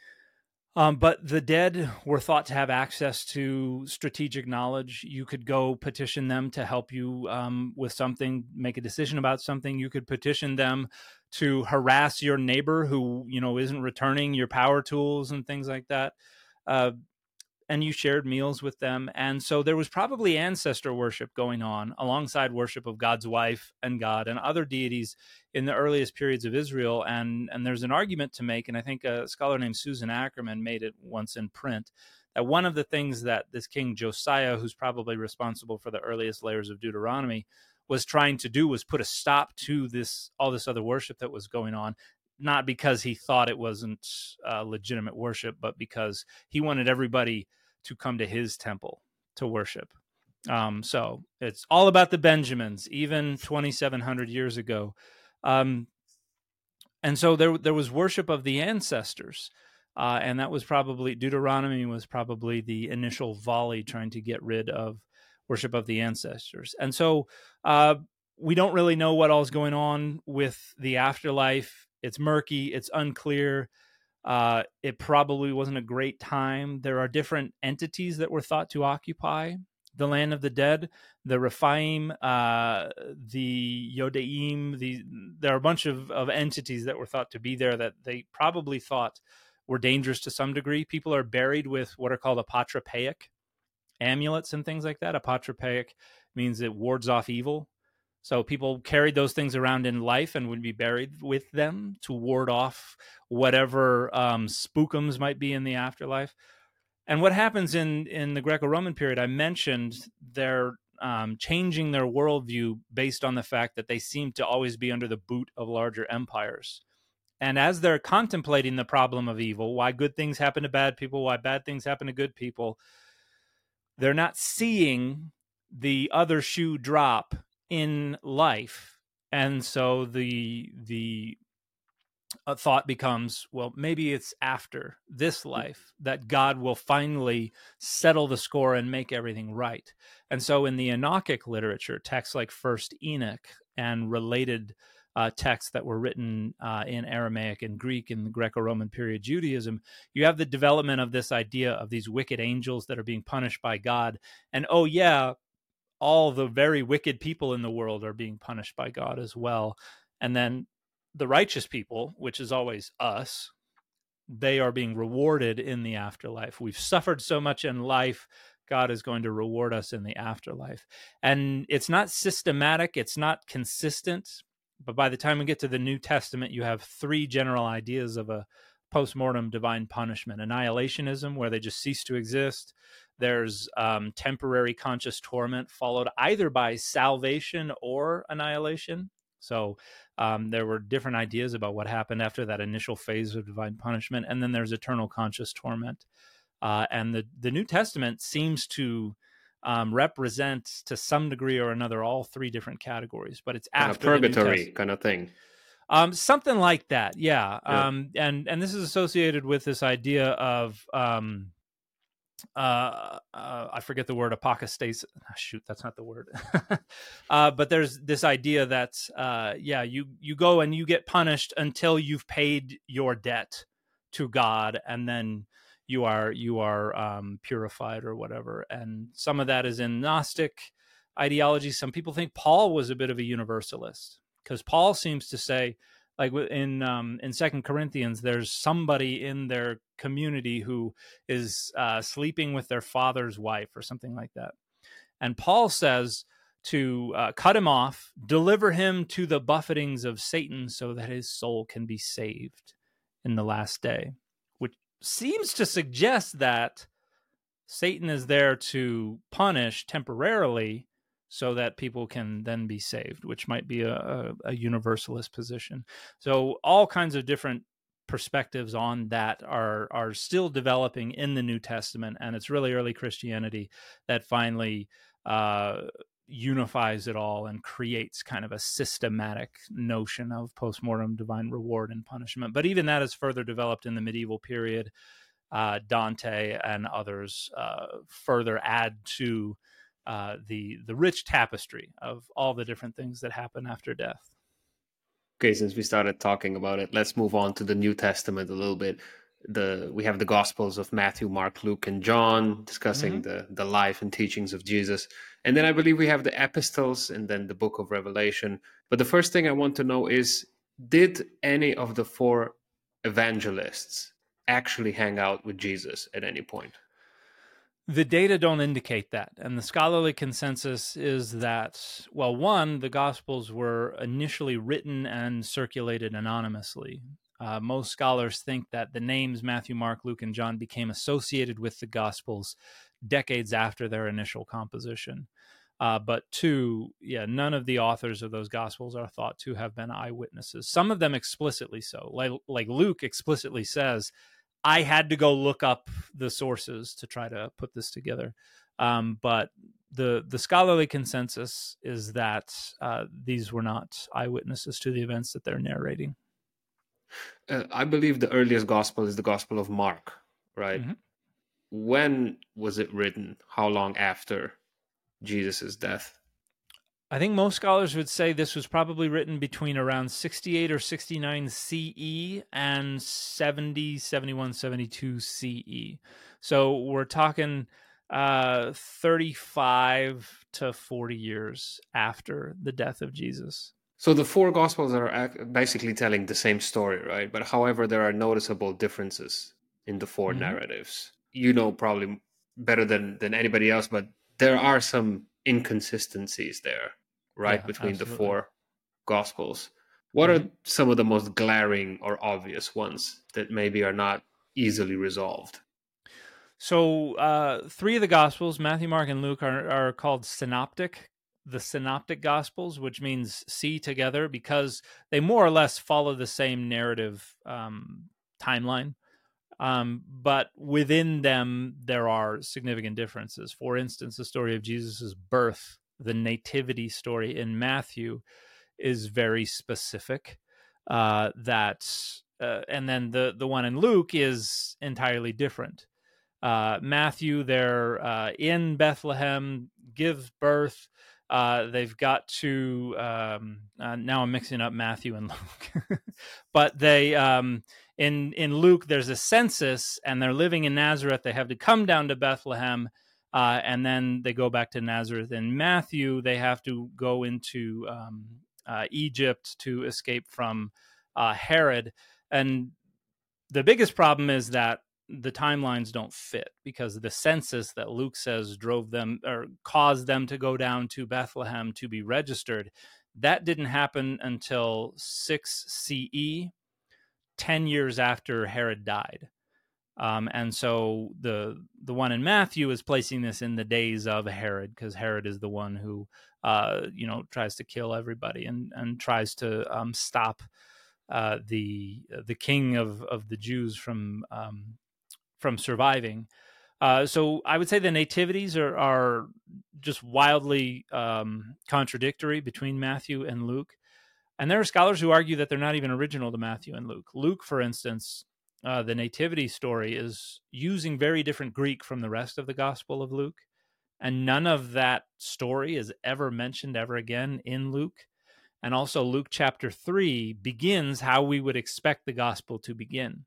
But the dead were thought to have access to strategic knowledge. You could go petition them to help you with something, make a decision about something. You could petition them to harass your neighbor who, isn't returning your power tools and things like that. And you shared meals with them. And so there was probably ancestor worship going on alongside worship of God's wife and God and other deities in the earliest periods of Israel. And there's an argument to make, and I think a scholar named Susan Ackerman made it once in print, that one of the things that this King Josiah, who's probably responsible for the earliest layers of Deuteronomy, was trying to do was put a stop to all this other worship that was going on, not because he thought it wasn't legitimate worship, but because he wanted everybody to come to his temple to worship. So it's all about the Benjamins, even 2,700 years ago. And so there was worship of the ancestors. And that was probably, Deuteronomy was probably the initial volley trying to get rid of worship of the ancestors. And so we don't really know what all is going on with the afterlife. It's murky, it's unclear. It probably wasn't a great time. There are different entities that were thought to occupy the land of the dead, the Rephaim, the Yodeim. There are a bunch of entities that were thought to be there that they probably thought were dangerous to some degree. People are buried with what are called apotropaic amulets and things like that. Apotropaic means it wards off evil. So people carried those things around in life and would be buried with them to ward off whatever spookums might be in the afterlife. And what happens in the Greco-Roman period, I mentioned they're changing their worldview based on the fact that they seem to always be under the boot of larger empires. And as they're contemplating the problem of evil, why good things happen to bad people, why bad things happen to good people, they're not seeing the other shoe drop in life. And so the thought becomes, well, maybe it's after this life that God will finally settle the score and make everything right. And so in the Enochic literature, texts like First Enoch and related texts that were written in Aramaic and Greek in the Greco-Roman period Judaism, you have the development of this idea of these wicked angels that are being punished by God. And oh yeah, all the very wicked people in the world are being punished by God as well. And then the righteous people, which is always us, they are being rewarded in the afterlife. We've suffered so much in life, God is going to reward us in the afterlife. And it's not systematic, it's not consistent, but by the time we get to the New Testament, you have three general ideas of a post-mortem divine punishment. Annihilationism, where they just cease to exist. There's temporary conscious torment, followed either by salvation or annihilation. So there were different ideas about what happened after that initial phase of divine punishment. And then there's eternal conscious torment. And the New Testament seems to represent, to some degree or another, all three different categories. But it's after purgatory kind of thing. Something like that, yeah. And this is associated with this idea of I forget the word, apocastasis. Shoot, that's not the word. But there's this idea that you go and you get punished until you've paid your debt to God, and then you are purified or whatever. And some of that is in Gnostic ideologies. Some people think Paul was a bit of a universalist, because Paul seems to say, like in 2 Corinthians, there's somebody in their community who is sleeping with their father's wife or something like that. And Paul says to cut him off, deliver him to the buffetings of Satan so that his soul can be saved in the last day, which seems to suggest that Satan is there to punish temporarily so that people can then be saved, which might be a universalist position. So all kinds of different perspectives on that are still developing in the New Testament, and it's really early Christianity that finally unifies it all and creates kind of a systematic notion of postmortem divine reward and punishment. But even that is further developed in the medieval period. Dante and others further add to the rich tapestry of all the different things that happen after death. Okay, since we started talking about it, let's move on to the New Testament a little bit. We have the Gospels of Matthew, Mark, Luke, and John discussing the life and teachings of Jesus. And then I believe we have the epistles and then the book of Revelation. But the first thing I want to know is, did any of the four evangelists actually hang out with Jesus at any point? The data don't indicate that. And the scholarly consensus is that, well, one, the Gospels were initially written and circulated anonymously. Most scholars think that the names Matthew, Mark, Luke, and John became associated with the Gospels decades after their initial composition. But two, none of the authors of those Gospels are thought to have been eyewitnesses. Some of them explicitly so. Like Luke explicitly says, I had to go look up the sources to try to put this together. But the scholarly consensus is that these were not eyewitnesses to the events that they're narrating. I believe the earliest gospel is the Gospel of Mark, right? Mm-hmm. When was it written? How long after Jesus' death? I think most scholars would say this was probably written between around 68 or 69 CE and 70, 71, 72 CE. So we're talking 35 to 40 years after the death of Jesus. So the four Gospels are basically telling the same story, right? But however, there are noticeable differences in the four narratives. You know probably better than anybody else, but there are some inconsistencies there, right, between the four Gospels. What are some of the most glaring or obvious ones that maybe are not easily resolved? So three of the Gospels, Matthew, Mark, and Luke, are called synoptic. The synoptic Gospels, which means see together, because they more or less follow the same narrative timeline. But within them, there are significant differences. For instance, the story of Jesus' birth, the nativity story in Matthew, is very specific. And then the one in Luke is entirely different. Matthew, they're in Bethlehem, gives birth. They've got to now I'm mixing up Matthew and Luke, but they in Luke there's a census and they're living in Nazareth. They have to come down to Bethlehem, and then they go back to Nazareth. In Matthew, they have to go into Egypt to escape from Herod. And the biggest problem is that the timelines don't fit, because the census that Luke says drove them or caused them to go down to Bethlehem to be registered, that didn't happen until 6 CE, 10 years after Herod died. And so the one in Matthew is placing this in the days of Herod, because Herod is the one who tries to kill everybody and tries to stop the king of the Jews from surviving. So I would say the nativities are just wildly contradictory between Matthew and Luke. And there are scholars who argue that they're not even original to Matthew and Luke. Luke, for instance, the nativity story is using very different Greek from the rest of the Gospel of Luke. And none of that story is ever mentioned ever again in Luke. And also Luke chapter 3 begins how we would expect the gospel to begin. It's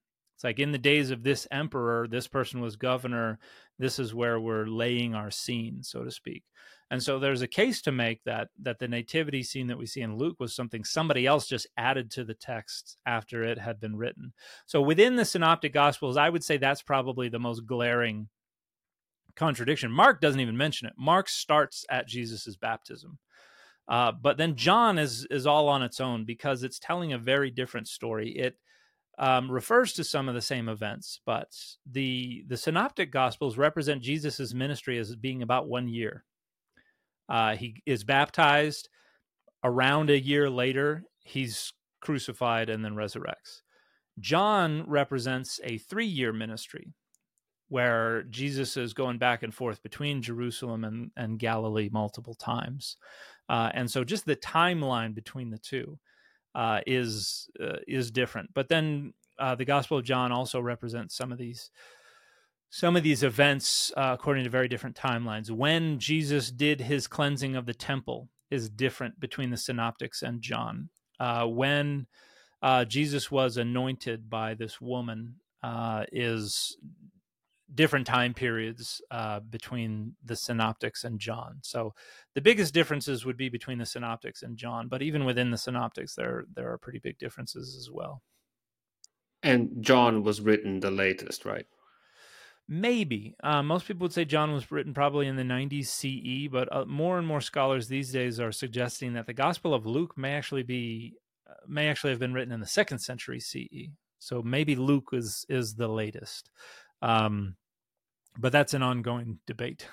like in the days of this emperor, this person was governor. This is where we're laying our scene, so to speak. And so there's a case to make that the nativity scene that we see in Luke was something somebody else just added to the text after it had been written. So within the Synoptic Gospels, I would say that's probably the most glaring contradiction. Mark doesn't even mention it. Mark starts at Jesus's baptism. But then John is all on its own because it's telling a very different story. It refers to some of the same events, but the Synoptic Gospels represent Jesus's ministry as being about 1 year. He is baptized. Around a year later, he's crucified and then resurrects. John represents a 3-year ministry where Jesus is going back and forth between Jerusalem and Galilee multiple times. And so just the timeline between the two is different. But then the Gospel of John also represents some of these events according to very different timelines. When Jesus did his cleansing of the temple is different between the Synoptics and John. When Jesus was anointed by this woman is different time periods between the Synoptics and John. So the biggest differences would be between the Synoptics and John, but even within the Synoptics, there are pretty big differences as well. And John was written the latest, right? Maybe. Most people would say John was written probably in the 90s CE, but more and more scholars these days are suggesting that the Gospel of Luke may actually have been written in the 2nd century CE. So maybe Luke is the latest. But that's an ongoing debate.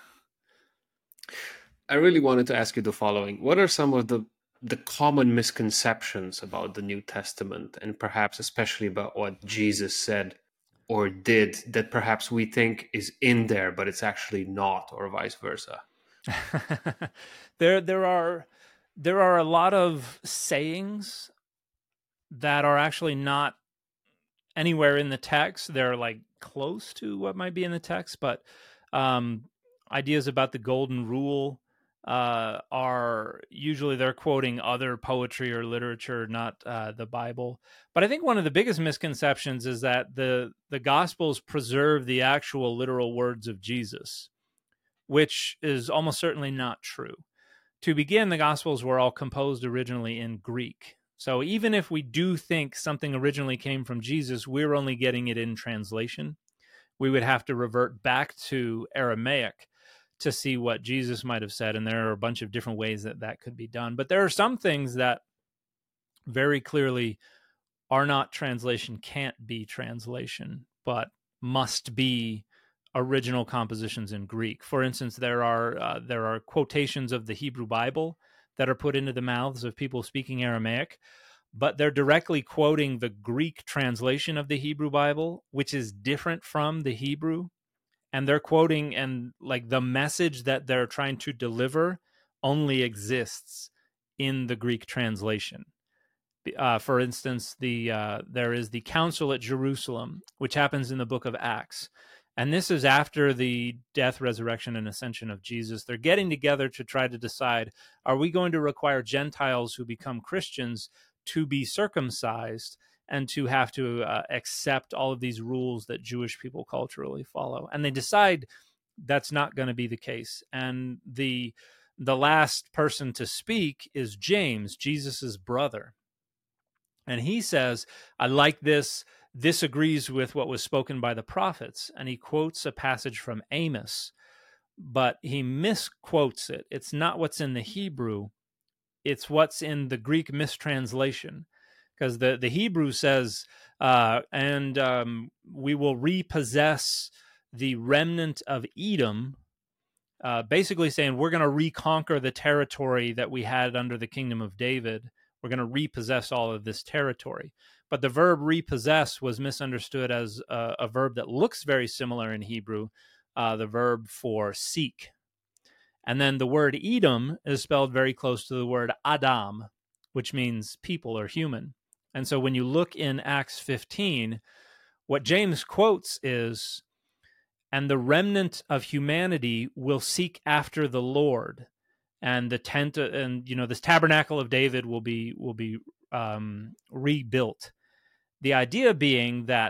I really wanted to ask you the following. What are some of the common misconceptions about the New Testament, and perhaps especially about what Jesus said or did, that perhaps we think is in there, but it's actually not, or vice versa? There are a lot of sayings that are actually not anywhere in the text. They're like close to what might be in the text, but ideas about the golden rule are usually they're quoting other poetry or literature, not the Bible. But I think one of the biggest misconceptions is that the Gospels preserve the actual literal words of Jesus, which is almost certainly not true. To begin, the Gospels were all composed originally in Greek. So even if we do think something originally came from Jesus, we're only getting it in translation. We would have to revert back to Aramaic to see what Jesus might have said, and there are a bunch of different ways that could be done. But there are some things that very clearly are not translation, can't be translation, but must be original compositions in Greek. For instance, there are quotations of the Hebrew Bible that are put into the mouths of people speaking Aramaic, but they're directly quoting the Greek translation of the Hebrew Bible, which is different from the Hebrew. And they're quoting, and like the message that they're trying to deliver only exists in the Greek translation. For instance, there is the Council at Jerusalem, which happens in the book of Acts. And this is after the death, resurrection, and ascension of Jesus. They're getting together to try to decide, are we going to require Gentiles who become Christians to be circumcised and to have to accept all of these rules that Jewish people culturally follow? And they decide that's not going to be the case. And the last person to speak is James, Jesus's brother. And he says, I like this. This agrees with what was spoken by the prophets. And he quotes a passage from Amos, but he misquotes it. It's not what's in the Hebrew. It's what's in the Greek mistranslation. Because the Hebrew says, we will repossess the remnant of Edom, basically saying we're going to reconquer the territory that we had under the kingdom of David. We're going to repossess all of this territory. But the verb repossess was misunderstood as a verb that looks very similar in Hebrew, the verb for seek. And then the word Edom is spelled very close to the word Adam, which means people or human. And so when you look in Acts 15, what James quotes is, and the remnant of humanity will seek after the Lord, and the tent, and this tabernacle of David will be rebuilt. The idea being that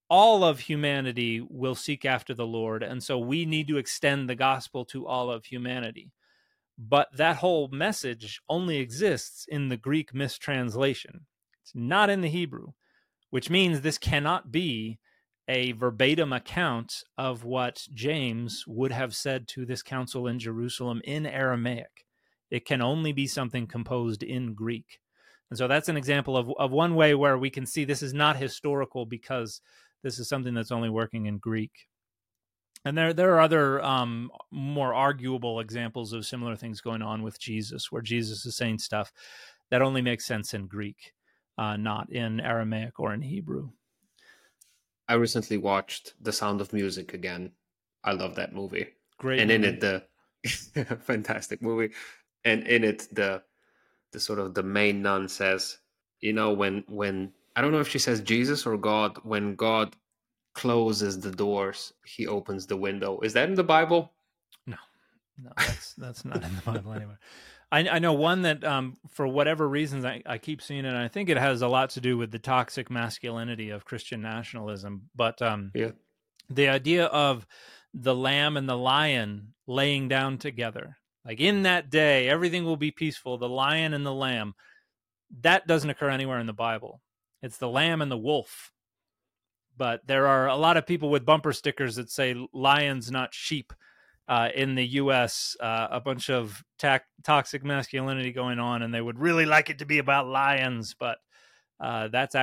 all of humanity will seek after the Lord, and so we need to extend the gospel to all of humanity. But that whole message only exists in the Greek mistranslation. It's not in the Hebrew, which means this cannot be a verbatim account of what James would have said to this council in Jerusalem in Aramaic. It can only be something composed in Greek. And so that's an example of one way where we can see this is not historical, because this is something that's only working in Greek. And there are other more arguable examples of similar things going on with Jesus, where Jesus is saying stuff that only makes sense in Greek, not in Aramaic or in Hebrew. I recently watched The Sound of Music again. I love that movie. Great and movie. in it the fantastic movie, and in it the sort of the main nun says, when I don't know if she says Jesus or God, when God closes the doors, he opens the window. Is that in the Bible? No, that's not in the Bible anywhere. I know one that for whatever reasons I keep seeing it, and I think it has a lot to do with the toxic masculinity of Christian nationalism. But the idea of the lamb and the lion laying down together, like in that day, everything will be peaceful, the lion and the lamb, that doesn't occur anywhere in the Bible. It's the lamb and the wolf. But there are a lot of people with bumper stickers that say lions, not sheep. In the U.S., a bunch of toxic masculinity going on, and they would really like it to be about lions, but that's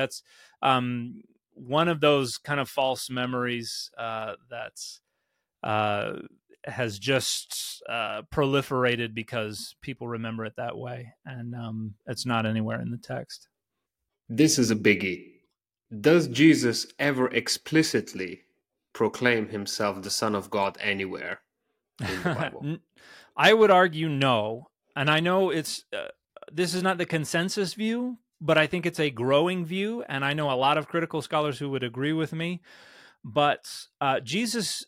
one of those kind of false memories that's has just proliferated because people remember it that way, and it's not anywhere in the text. This is a biggie. Does Jesus ever explicitly proclaim himself the Son of God anywhere in the Bible? I would argue no. And I know this is not the consensus view, but I think it's a growing view. And I know a lot of critical scholars who would agree with me. But Jesus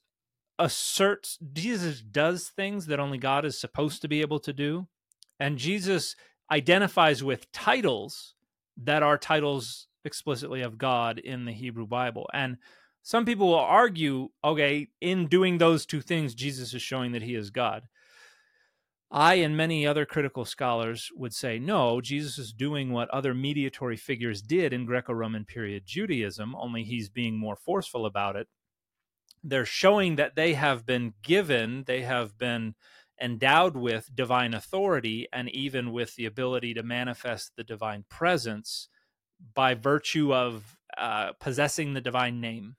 does things that only God is supposed to be able to do. And Jesus identifies with titles that are titles explicitly of God in the Hebrew Bible. And some people will argue, okay, in doing those two things, Jesus is showing that he is God. I and many other critical scholars would say, no, Jesus is doing what other mediatory figures did in Greco-Roman period Judaism, only he's being more forceful about it. They're showing that they have been endowed with divine authority and even with the ability to manifest the divine presence by virtue of possessing the divine name.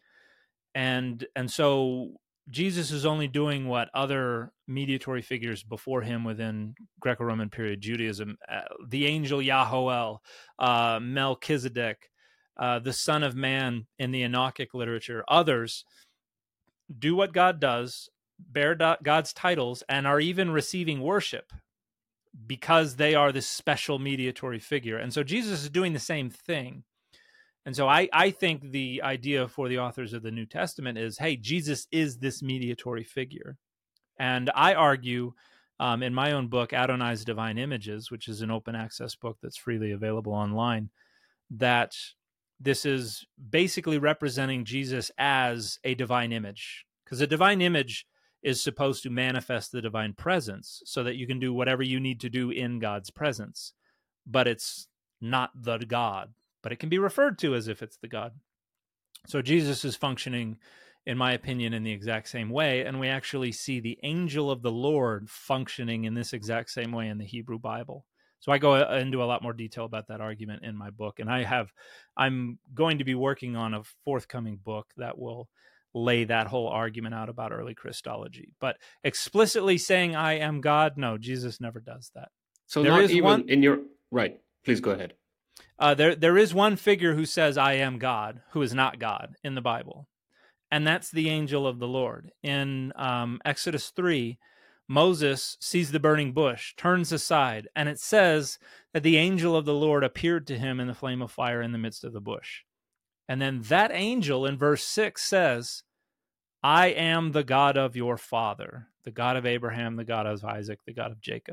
And so Jesus is only doing what other mediatory figures before him within Greco-Roman period Judaism, the angel Yahoel, Melchizedek, the Son of Man in the Enochic literature, others do what God does, bear God's titles, and are even receiving worship because they are this special mediatory figure. And so Jesus is doing the same thing. And so I think the idea for the authors of the New Testament is, hey, Jesus is this mediatory figure. And I argue in my own book, Adonai's Divine Images, which is an open access book that's freely available online, that this is basically representing Jesus as a divine image. Because a divine image is supposed to manifest the divine presence so that you can do whatever you need to do in God's presence. But it's not the God. But it can be referred to as if it's the God. So Jesus is functioning, in my opinion, in the exact same way. And we actually see the angel of the Lord functioning in this exact same way in the Hebrew Bible. So I go into a lot more detail about that argument in my book. And I'm going to be working on a forthcoming book that will lay that whole argument out about early Christology. But explicitly saying I am God, no, Jesus never does that. So there not is even one in your right. Please go ahead. There is one figure who says, I am God, who is not God in the Bible. And that's the angel of the Lord. In Exodus 3, Moses sees the burning bush, turns aside, and it says that the angel of the Lord appeared to him in the flame of fire in the midst of the bush. And then that angel in verse 6 says, I am the God of your father, the God of Abraham, the God of Isaac, the God of Jacob.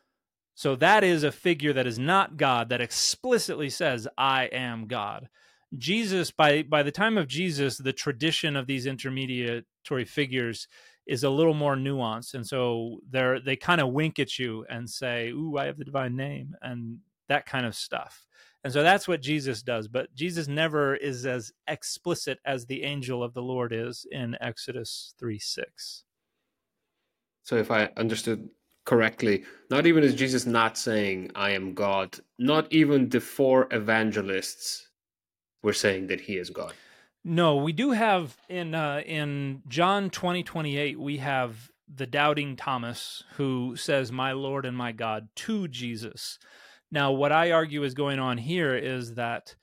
So that is a figure that is not God, that explicitly says, I am God. Jesus, by the time of Jesus, the tradition of these intermediatory figures is a little more nuanced, and so they kind of wink at you and say, "Ooh, I have the divine name," and that kind of stuff. And so that's what Jesus does. But Jesus never is as explicit as the angel of the Lord is in Exodus 3:6. So if I understood correctly, not even is Jesus not saying, I am God, not even the four evangelists were saying that he is God. No, we do have in John 20:28, we have the doubting Thomas who says, "My Lord and my God," to Jesus. Now, what I argue is going on here is that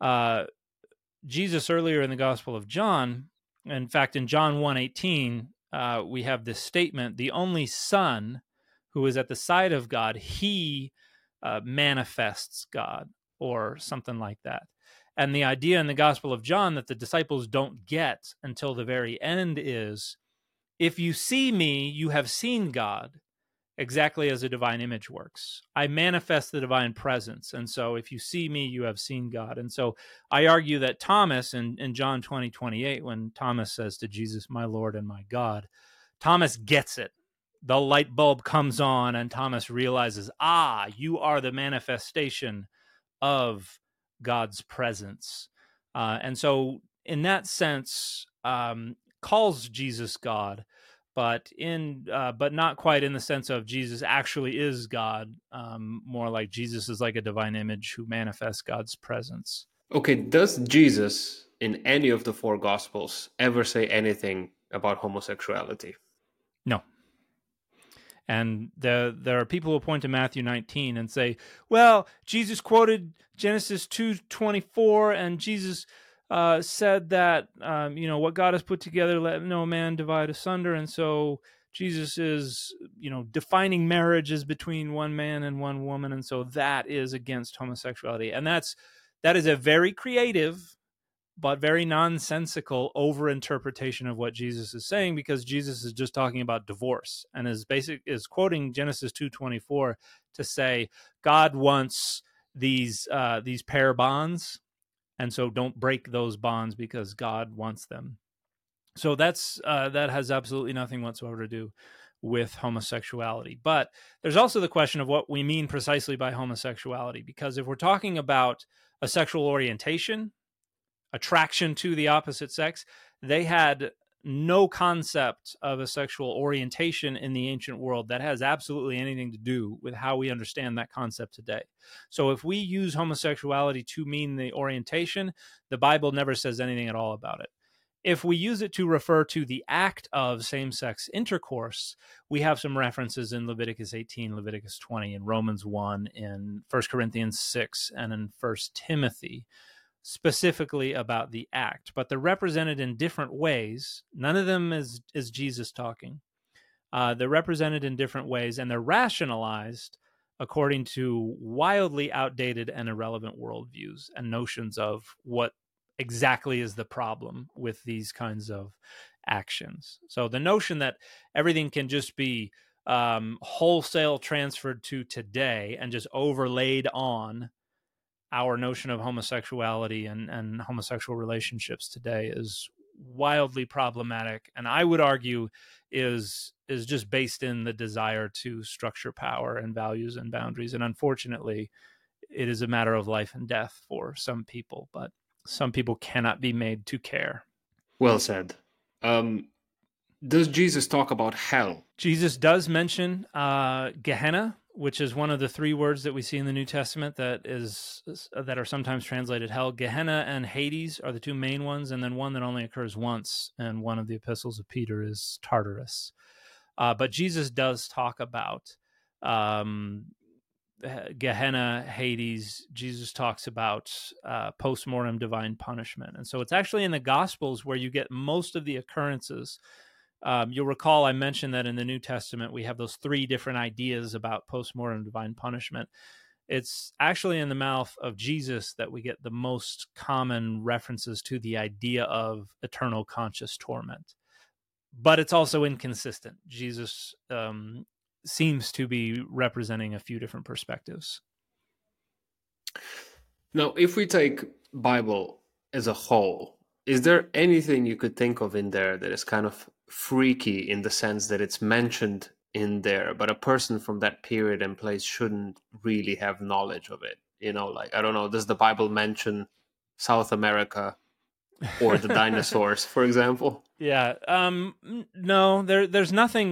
Jesus earlier in the Gospel of John, in fact, in John 1:18, we have this statement: "The only Son who is at the side of God, he manifests God," or something like that. And the idea in the Gospel of John that the disciples don't get until the very end is, if you see me, you have seen God, exactly as a divine image works. I manifest the divine presence. And so if you see me, you have seen God. And so I argue that Thomas in John 20:28, when Thomas says to Jesus, "My Lord and my God," Thomas gets it. The light bulb comes on and Thomas realizes, you are the manifestation of God's presence. And so in that sense, calls Jesus God, but not quite in the sense of Jesus actually is God, more like Jesus is like a divine image who manifests God's presence. Okay, does Jesus in any of the four Gospels ever say anything about homosexuality? No. And there are people who point to Matthew 19 and say, well, Jesus quoted Genesis 2:24, and Jesus said that, what God has put together, let no man divide asunder. And so Jesus is, defining marriage as between one man and one woman. And so that is against homosexuality. And that is a very creative but very nonsensical overinterpretation of what Jesus is saying, because Jesus is just talking about divorce and is quoting Genesis 2:24 to say God wants these pair bonds, and so don't break those bonds because God wants them. So that has absolutely nothing whatsoever to do with homosexuality. But there's also the question of what we mean precisely by homosexuality, because if we're talking about a sexual orientation, attraction to the opposite sex, they had no concept of a sexual orientation in the ancient world that has absolutely anything to do with how we understand that concept today. So if we use homosexuality to mean the orientation, the Bible never says anything at all about it. If we use it to refer to the act of same-sex intercourse, we have some references in Leviticus 18, Leviticus 20, in Romans 1, in 1 Corinthians 6, and in 1 Timothy, specifically about the act, but they're represented in different ways. None of them is Jesus talking. They're represented in different ways, and they're rationalized according to wildly outdated and irrelevant worldviews and notions of what exactly is the problem with these kinds of actions. So the notion that everything can just be wholesale transferred to today and just overlaid on our notion of homosexuality and homosexual relationships today is wildly problematic, and I would argue is just based in the desire to structure power and values and boundaries. And unfortunately, it is a matter of life and death for some people, but some people cannot be made to care. Well said. Does Jesus talk about hell? Jesus does mention Gehenna, which is one of the three words that we see in the New Testament that are sometimes translated hell. Gehenna and Hades are the two main ones, and then one that only occurs once in one of the epistles of Peter is Tartarus. But Jesus does talk about Gehenna, Hades. Jesus talks about post-mortem divine punishment. And so it's actually in the Gospels where you get most of the occurrences. You'll recall I mentioned that in the New Testament, we have those three different ideas about post-mortem divine punishment. It's actually in the mouth of Jesus that we get the most common references to the idea of eternal conscious torment. But it's also inconsistent. Jesus seems to be representing a few different perspectives. Now, if we take Bible as a whole, is there anything you could think of in there that is kind of freaky in the sense that it's mentioned in there, but a person from that period and place shouldn't really have knowledge of it? You know, like, I don't know, does the Bible mention South America or the dinosaurs, for example? Yeah. No, there's nothing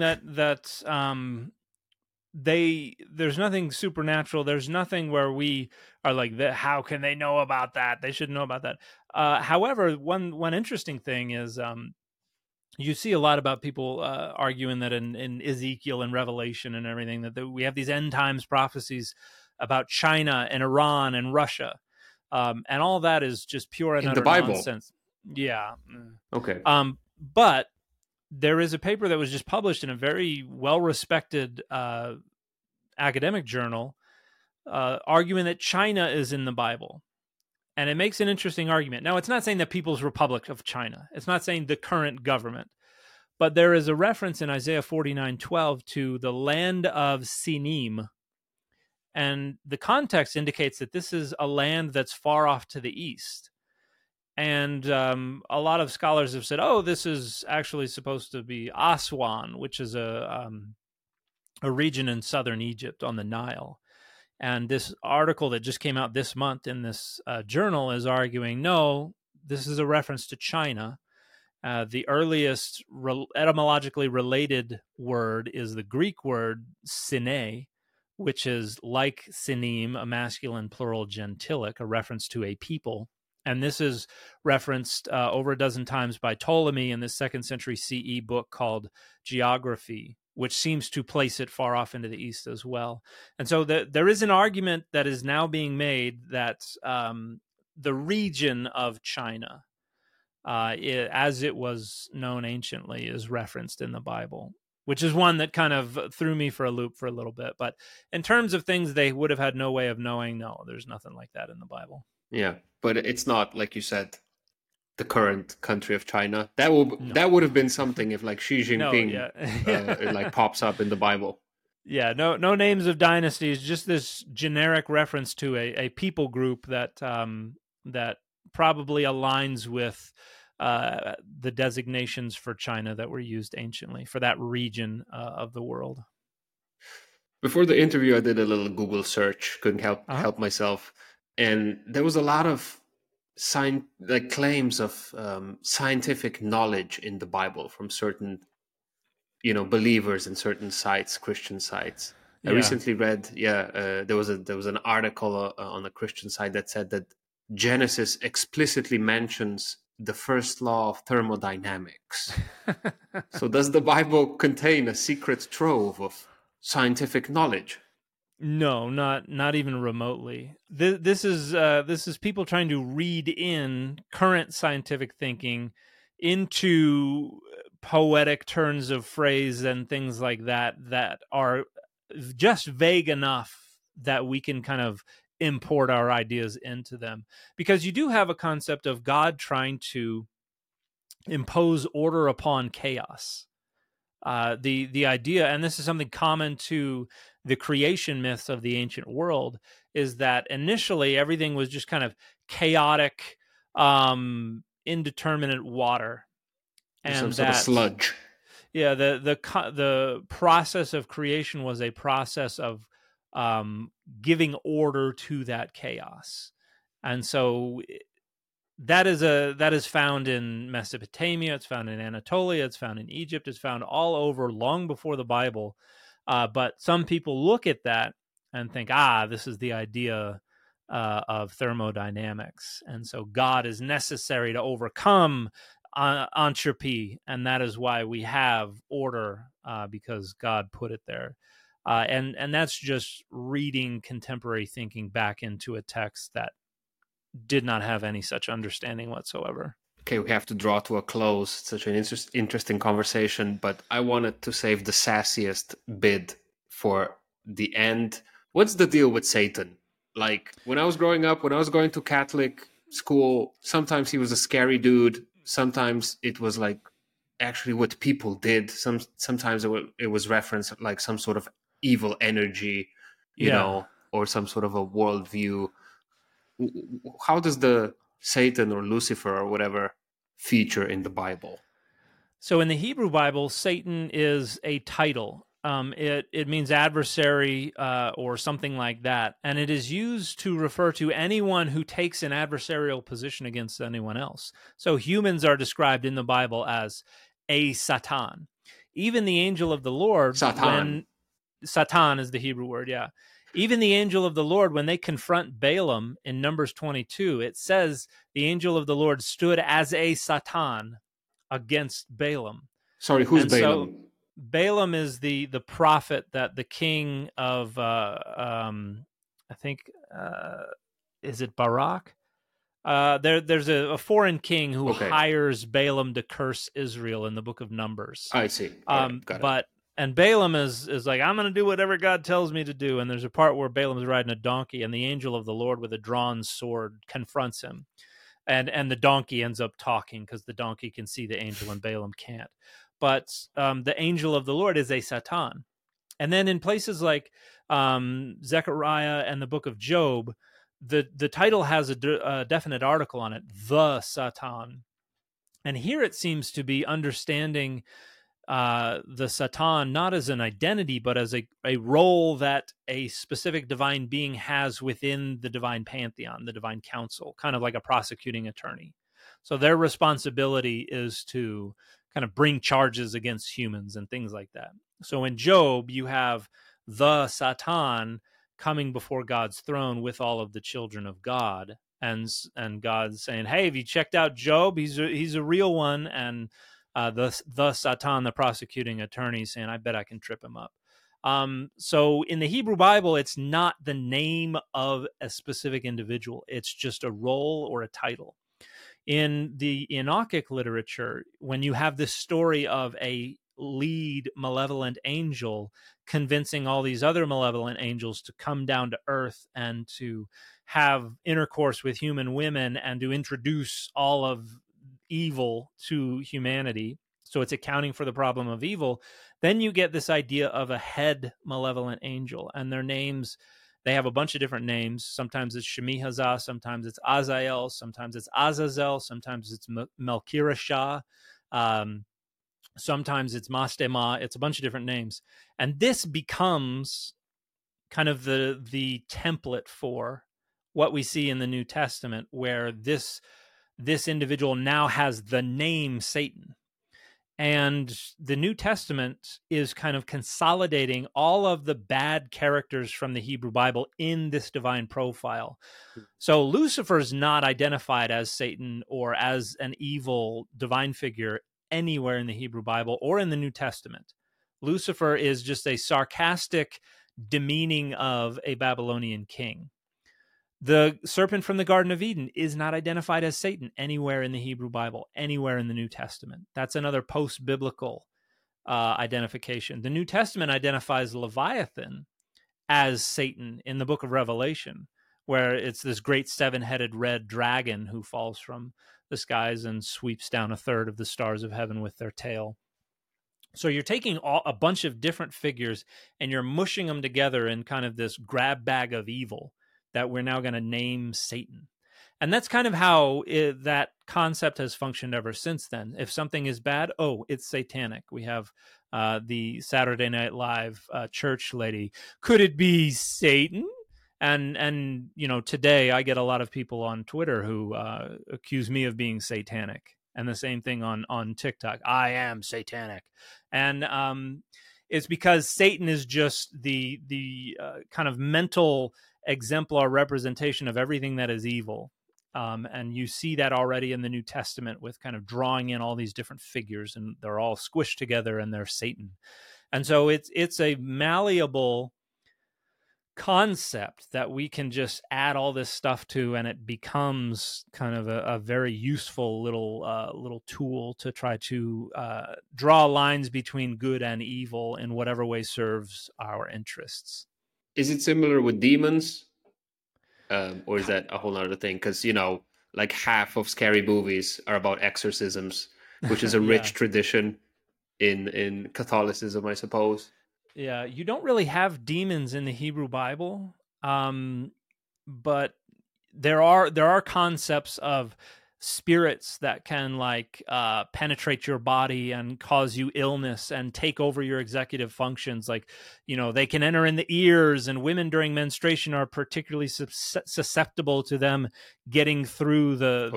there's nothing supernatural. There's nothing where we are like, how can they know about that? They should know about that. However, one interesting thing is, you see a lot about people arguing that in Ezekiel and Revelation and everything, that we have these end times prophecies about China and Iran and Russia. And all that is just pure and In utter the Bible? nonsense. Yeah. Okay. But there is a paper that was just published in a very well-respected academic journal arguing that China is in the Bible. And it makes an interesting argument. Now, it's not saying the People's Republic of China. It's not saying the current government. But there is a reference in Isaiah 49:12 to the land of Sinim. And the context indicates that this is a land that's far off to the east. And a lot of scholars have said, oh, this is actually supposed to be Aswan, which is a region in southern Egypt on the Nile. And this article that just came out this month in this journal is arguing, no, this is a reference to China. The earliest etymologically related word is the Greek word sine, which is like sinim, a masculine plural gentilic, a reference to a people. And this is referenced over a dozen times by Ptolemy in the 2nd century CE book called Geography, which seems to place it far off into the east as well. And so there is an argument that is now being made that the region of China, as it was known anciently, is referenced in the Bible, which is one that kind of threw me for a loop for a little bit. But in terms of things they would have had no way of knowing, no, there's nothing like that in the Bible. Yeah, but it's not, like you said, the current country of China. That would have been something if, like, Xi Jinping it, like, pops up in the Bible. Yeah, no names of dynasties, just this generic reference to a people group that that probably aligns with the designations for China that were used anciently for that region of the world. Before the interview, I did a little Google search. Couldn't help myself, and there was a lot of claims of scientific knowledge in the Bible from certain, believers in certain sites, Christian sites. I recently read, there was an article on a Christian site that said that Genesis explicitly mentions the first law of thermodynamics. So does the Bible contain a secret trove of scientific knowledge? No, not even remotely. This is people trying to read in current scientific thinking into poetic turns of phrase and things like that are just vague enough that we can kind of import our ideas into them. Because you do have a concept of God trying to impose order upon chaos. The idea, and this is something common to the creation myths of the ancient world, is that initially everything was just kind of chaotic, indeterminate water, and some sort of sludge. Yeah, the process of creation was a process of giving order to that chaos, and so that is found in Mesopotamia, it's found in Anatolia, it's found in Egypt, it's found all over long before the Bible. But some people look at that and think, this is the idea of thermodynamics. And so God is necessary to overcome entropy. And that is why we have order, because God put it there. And that's just reading contemporary thinking back into a text that did not have any such understanding whatsoever. Okay, we have to draw to a close. It's such an interesting conversation, but I wanted to save the sassiest bit for the end. What's the deal with Satan? Like, when I was growing up, when I was going to Catholic school, sometimes he was a scary dude. Sometimes it was like actually what people did. Sometimes it was referenced like some sort of evil energy, you know, or some sort of a worldview. How does the Satan or Lucifer or whatever feature in the Bible? So in the Hebrew Bible, Satan is a title. It means adversary or something like that, and it is used to refer to anyone who takes an adversarial position against anyone else. So humans are described in the Bible as a Satan. Even the angel of the Lord, Satan. Satan is the Hebrew word, yeah. Even the angel of the Lord, when they confront Balaam in Numbers 22, it says the angel of the Lord stood as a Satan against Balaam. Sorry, who's And so Balaam? Balaam is the prophet that the king of I think is it Barak? There's a foreign king who hires Balaam to curse Israel in the book of Numbers. I see. All right, got it. And Balaam is like, I'm going to do whatever God tells me to do. And there's a part where Balaam is riding a donkey, and the angel of the Lord with a drawn sword confronts him. And the donkey ends up talking because the donkey can see the angel and Balaam can't. But the angel of the Lord is a Satan. And then in places like Zechariah and the book of Job, the title has a definite article on it, the Satan. And here it seems to be understanding the Satan not as an identity, but as a role that a specific divine being has within the divine pantheon, the divine council, kind of like a prosecuting attorney. So their responsibility is to kind of bring charges against humans and things like that. So in Job, you have the Satan coming before God's throne with all of the children of God, and God saying, "Hey, have you checked out Job? He's a real one." And the Satan, the prosecuting attorney, saying, "I bet I can trip him up." So in the Hebrew Bible, it's not the name of a specific individual. It's just a role or a title. In the Enochic literature, when you have this story of a lead malevolent angel convincing all these other malevolent angels to come down to earth and to have intercourse with human women and to introduce all of evil to humanity, so it's accounting for the problem of evil, then you get this idea of a head malevolent angel, and their names, they have a bunch of different names. Sometimes it's Shemi-Hazah, sometimes it's Azael, sometimes it's Azazel, sometimes it's Melchirashah, sometimes it's Mastema. It's a bunch of different names, and this becomes kind of the template for what we see in the New Testament, where this individual now has the name Satan. And the New Testament is kind of consolidating all of the bad characters from the Hebrew Bible in this divine profile. So Lucifer is not identified as Satan or as an evil divine figure anywhere in the Hebrew Bible or in the New Testament. Lucifer is just a sarcastic demeaning of a Babylonian king. The serpent from the Garden of Eden is not identified as Satan anywhere in the Hebrew Bible, anywhere in the New Testament. That's another post-biblical identification. The New Testament identifies Leviathan as Satan in the book of Revelation, where it's this great seven-headed red dragon who falls from the skies and sweeps down a third of the stars of heaven with their tail. So you're taking a bunch of different figures and you're mushing them together in kind of this grab bag of evil that we're now going to name Satan. And that's kind of how that concept has functioned ever since then. If something is bad, oh, it's satanic. We have the Saturday Night Live church lady. Could it be Satan? And you know, today I get a lot of people on Twitter who accuse me of being satanic. And the same thing on TikTok. I am satanic. And it's because Satan is just the kind of mental exemplar representation of everything that is evil. And you see that already in the New Testament with kind of drawing in all these different figures, and they're all squished together and they're Satan. And so it's a malleable concept that we can just add all this stuff to, and it becomes kind of a very useful little tool to try to draw lines between good and evil in whatever way serves our interests. Is it similar with demons? Or is that a whole other thing? Because, you know, like half of scary movies are about exorcisms, which is a rich tradition in Catholicism, I suppose. Yeah, you don't really have demons in the Hebrew Bible, but there are concepts of spirits that can like penetrate your body and cause you illness and take over your executive functions. Like, they can enter in the ears, and women during menstruation are particularly susceptible to them getting through the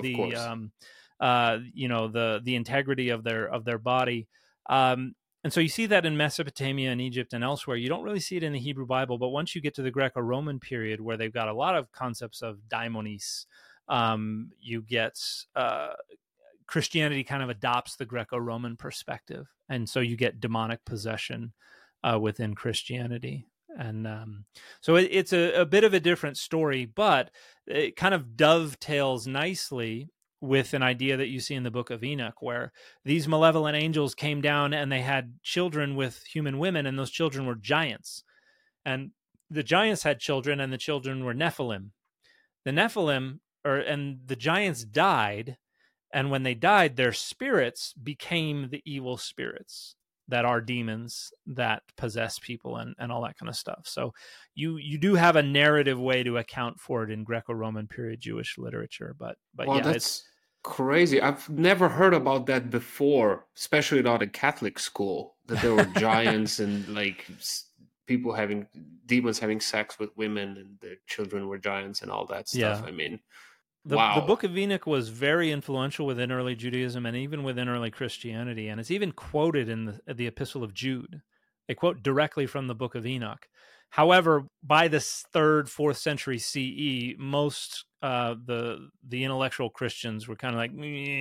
integrity of their body. And so you see that in Mesopotamia and Egypt and elsewhere. You don't really see it in the Hebrew Bible, but once you get to the Greco-Roman period, where they've got a lot of concepts of daimonis, you get Christianity kind of adopts the Greco-Roman perspective, and so you get demonic possession within Christianity. And so it's a bit of a different story, but it kind of dovetails nicely with an idea that you see in the Book of Enoch, where these malevolent angels came down and they had children with human women, and those children were giants. And the giants had children, and the children were Nephilim. The Nephilim, and the giants died, and when they died, their spirits became the evil spirits that are demons that possess people and all that kind of stuff. So you do have a narrative way to account for it in Greco-Roman period Jewish literature, but Well, yeah, that's crazy. I've never heard about that before, especially not in Catholic school, that there were giants and like people demons having sex with women, and their children were giants and all that stuff. Yeah. I mean, wow. The Book of Enoch was very influential within early Judaism and even within early Christianity, and it's even quoted in the Epistle of Jude. They quote directly from the Book of Enoch. However, by the 3rd, 4th century CE, most the intellectual Christians were kind of like,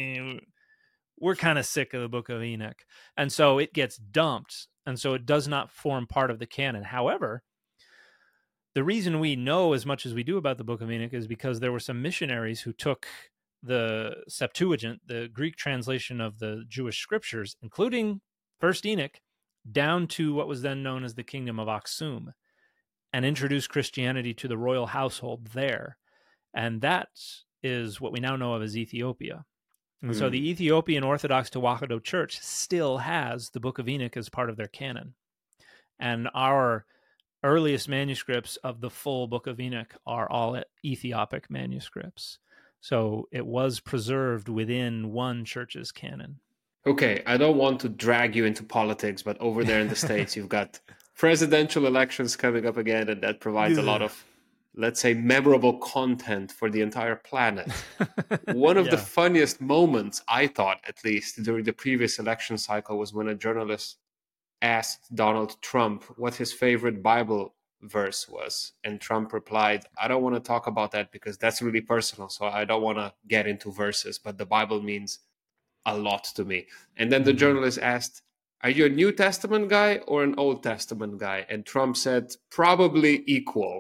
we're kind of sick of the Book of Enoch, and so it gets dumped, and so it does not form part of the canon. However, the reason we know as much as we do about the Book of Enoch is because there were some missionaries who took the Septuagint, the Greek translation of the Jewish scriptures, including First Enoch, down to what was then known as the Kingdom of Aksum, and introduced Christianity to the royal household there. And that is what we now know of as Ethiopia. And so the Ethiopian Orthodox Tewahedo Church still has the Book of Enoch as part of their canon. And our earliest manuscripts of the full Book of Enoch are all Ethiopic manuscripts. So it was preserved within one church's canon. Okay, I don't want to drag you into politics, but over there in the States, you've got presidential elections coming up again, and that provides a lot of, let's say, memorable content for the entire planet. One of the funniest moments, I thought, at least, during the previous election cycle was when a journalist asked Donald Trump what his favorite Bible verse was. And Trump replied, I don't want to talk about that because that's really personal. So I don't want to get into verses, but the Bible means a lot to me. And then the journalist asked, are you a New Testament guy or an Old Testament guy? And Trump said, probably equal.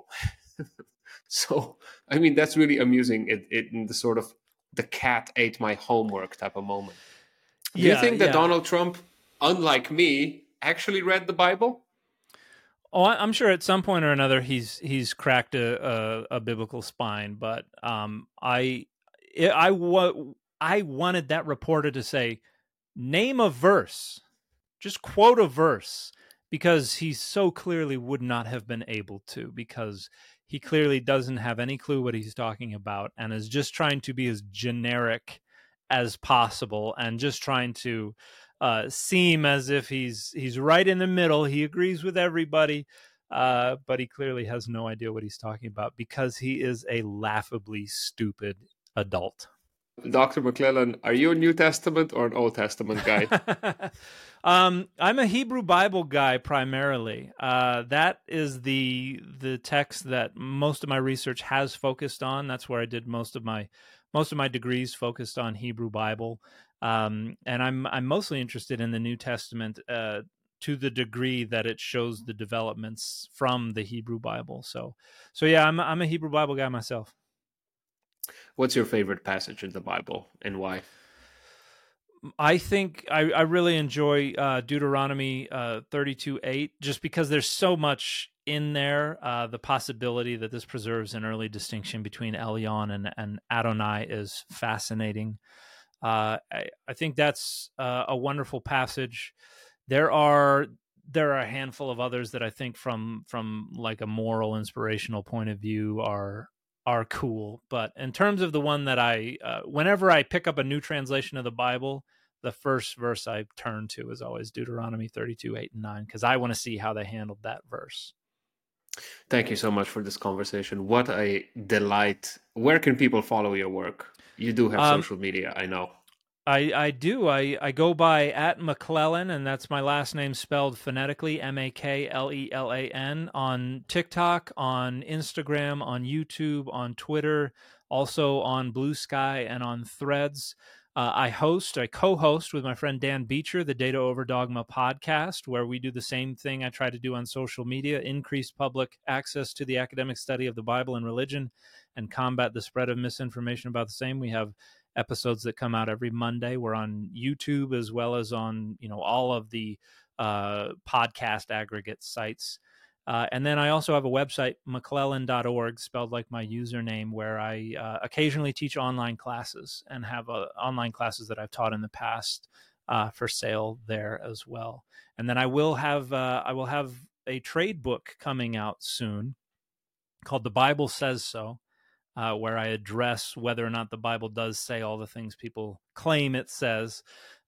So, I mean, that's really amusing in the sort of the cat ate my homework type of moment. Do you think that Donald Trump, unlike me, actually read the Bible? Oh, I'm sure at some point or another he's cracked a biblical spine, but I wanted that reporter to say, name a verse, just quote a verse, because he so clearly would not have been able to, because he clearly doesn't have any clue what he's talking about and is just trying to be as generic as possible and just trying to seem as if he's right in the middle. He agrees with everybody, but he clearly has no idea what he's talking about because he is a laughably stupid adult. Dr. McClellan, are you a New Testament or an Old Testament guy? I'm a Hebrew Bible guy primarily. That is the text that most of my research has focused on. That's where I did most of my degrees focused on Hebrew Bible. And I'm mostly interested in the New Testament to the degree that it shows the developments from the Hebrew Bible. So yeah, I'm a Hebrew Bible guy myself. What's your favorite passage in the Bible and why? I think I really enjoy Deuteronomy 32:8, just because there's so much in there. The possibility that this preserves an early distinction between Elyon and Adonai is fascinating. I think that's a wonderful passage. There are a handful of others that I think from like a moral, inspirational point of view are are cool. But in terms of the one that whenever I pick up a new translation of the Bible, the first verse I turn to is always Deuteronomy 32:8 and 9, because I want to see how they handled that verse. Thank you so much for this conversation. What a delight. Where can people follow your work? You do have social media, I know. I do. I go by @McClellan, and that's my last name spelled phonetically, MAKLELAN, on TikTok, on Instagram, on YouTube, on Twitter, also on Blue Sky and on Threads. I co-host with my friend Dan Beecher, the Data Over Dogma podcast, where we do the same thing I try to do on social media: increase public access to the academic study of the Bible and religion and combat the spread of misinformation about the same. We have episodes that come out every Monday. We're on YouTube as well as on, all of the podcast aggregate sites. And then I also have a website, mcclellan.org, spelled like my username, where I occasionally teach online classes and have online classes that I've taught in the past for sale there as well. And then I will have a trade book coming out soon called The Bible Says So, where I address whether or not the Bible does say all the things people claim it says.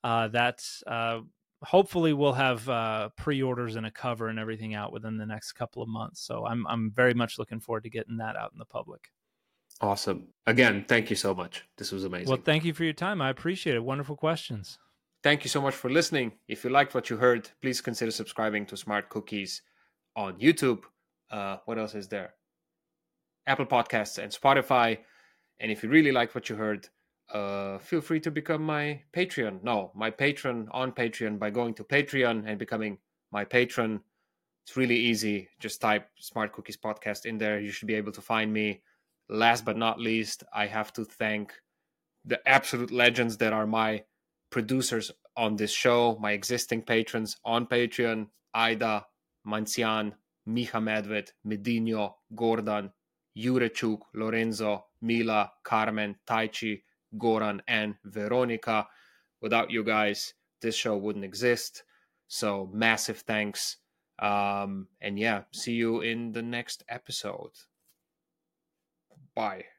Hopefully we'll have pre-orders and a cover and everything out within the next couple of months. So I'm very much looking forward to getting that out in the public. Awesome. Again, thank you so much. This was amazing. Well, thank you for your time. I appreciate it. Wonderful questions. Thank you so much for listening. If you liked what you heard, please consider subscribing to Smart Cookies on YouTube. What else is there? Apple Podcasts and Spotify. And if you really like what you heard, feel free to become my patron on Patreon by going to Patreon and becoming my patron. It's really easy. Just type Smart Cookies Podcast in there. You should be able to find me. Last but not least, I have to thank the absolute legends that are my producers on this show, my existing patrons on Patreon: Aida, Mancian, Miha Medved, Medinho, Gordon, Jurechuk, Lorenzo, Mila, Carmen, Taichi, Goran, and Veronica. Without you guys, this show wouldn't exist. So massive thanks. And yeah, see you in the next episode. Bye.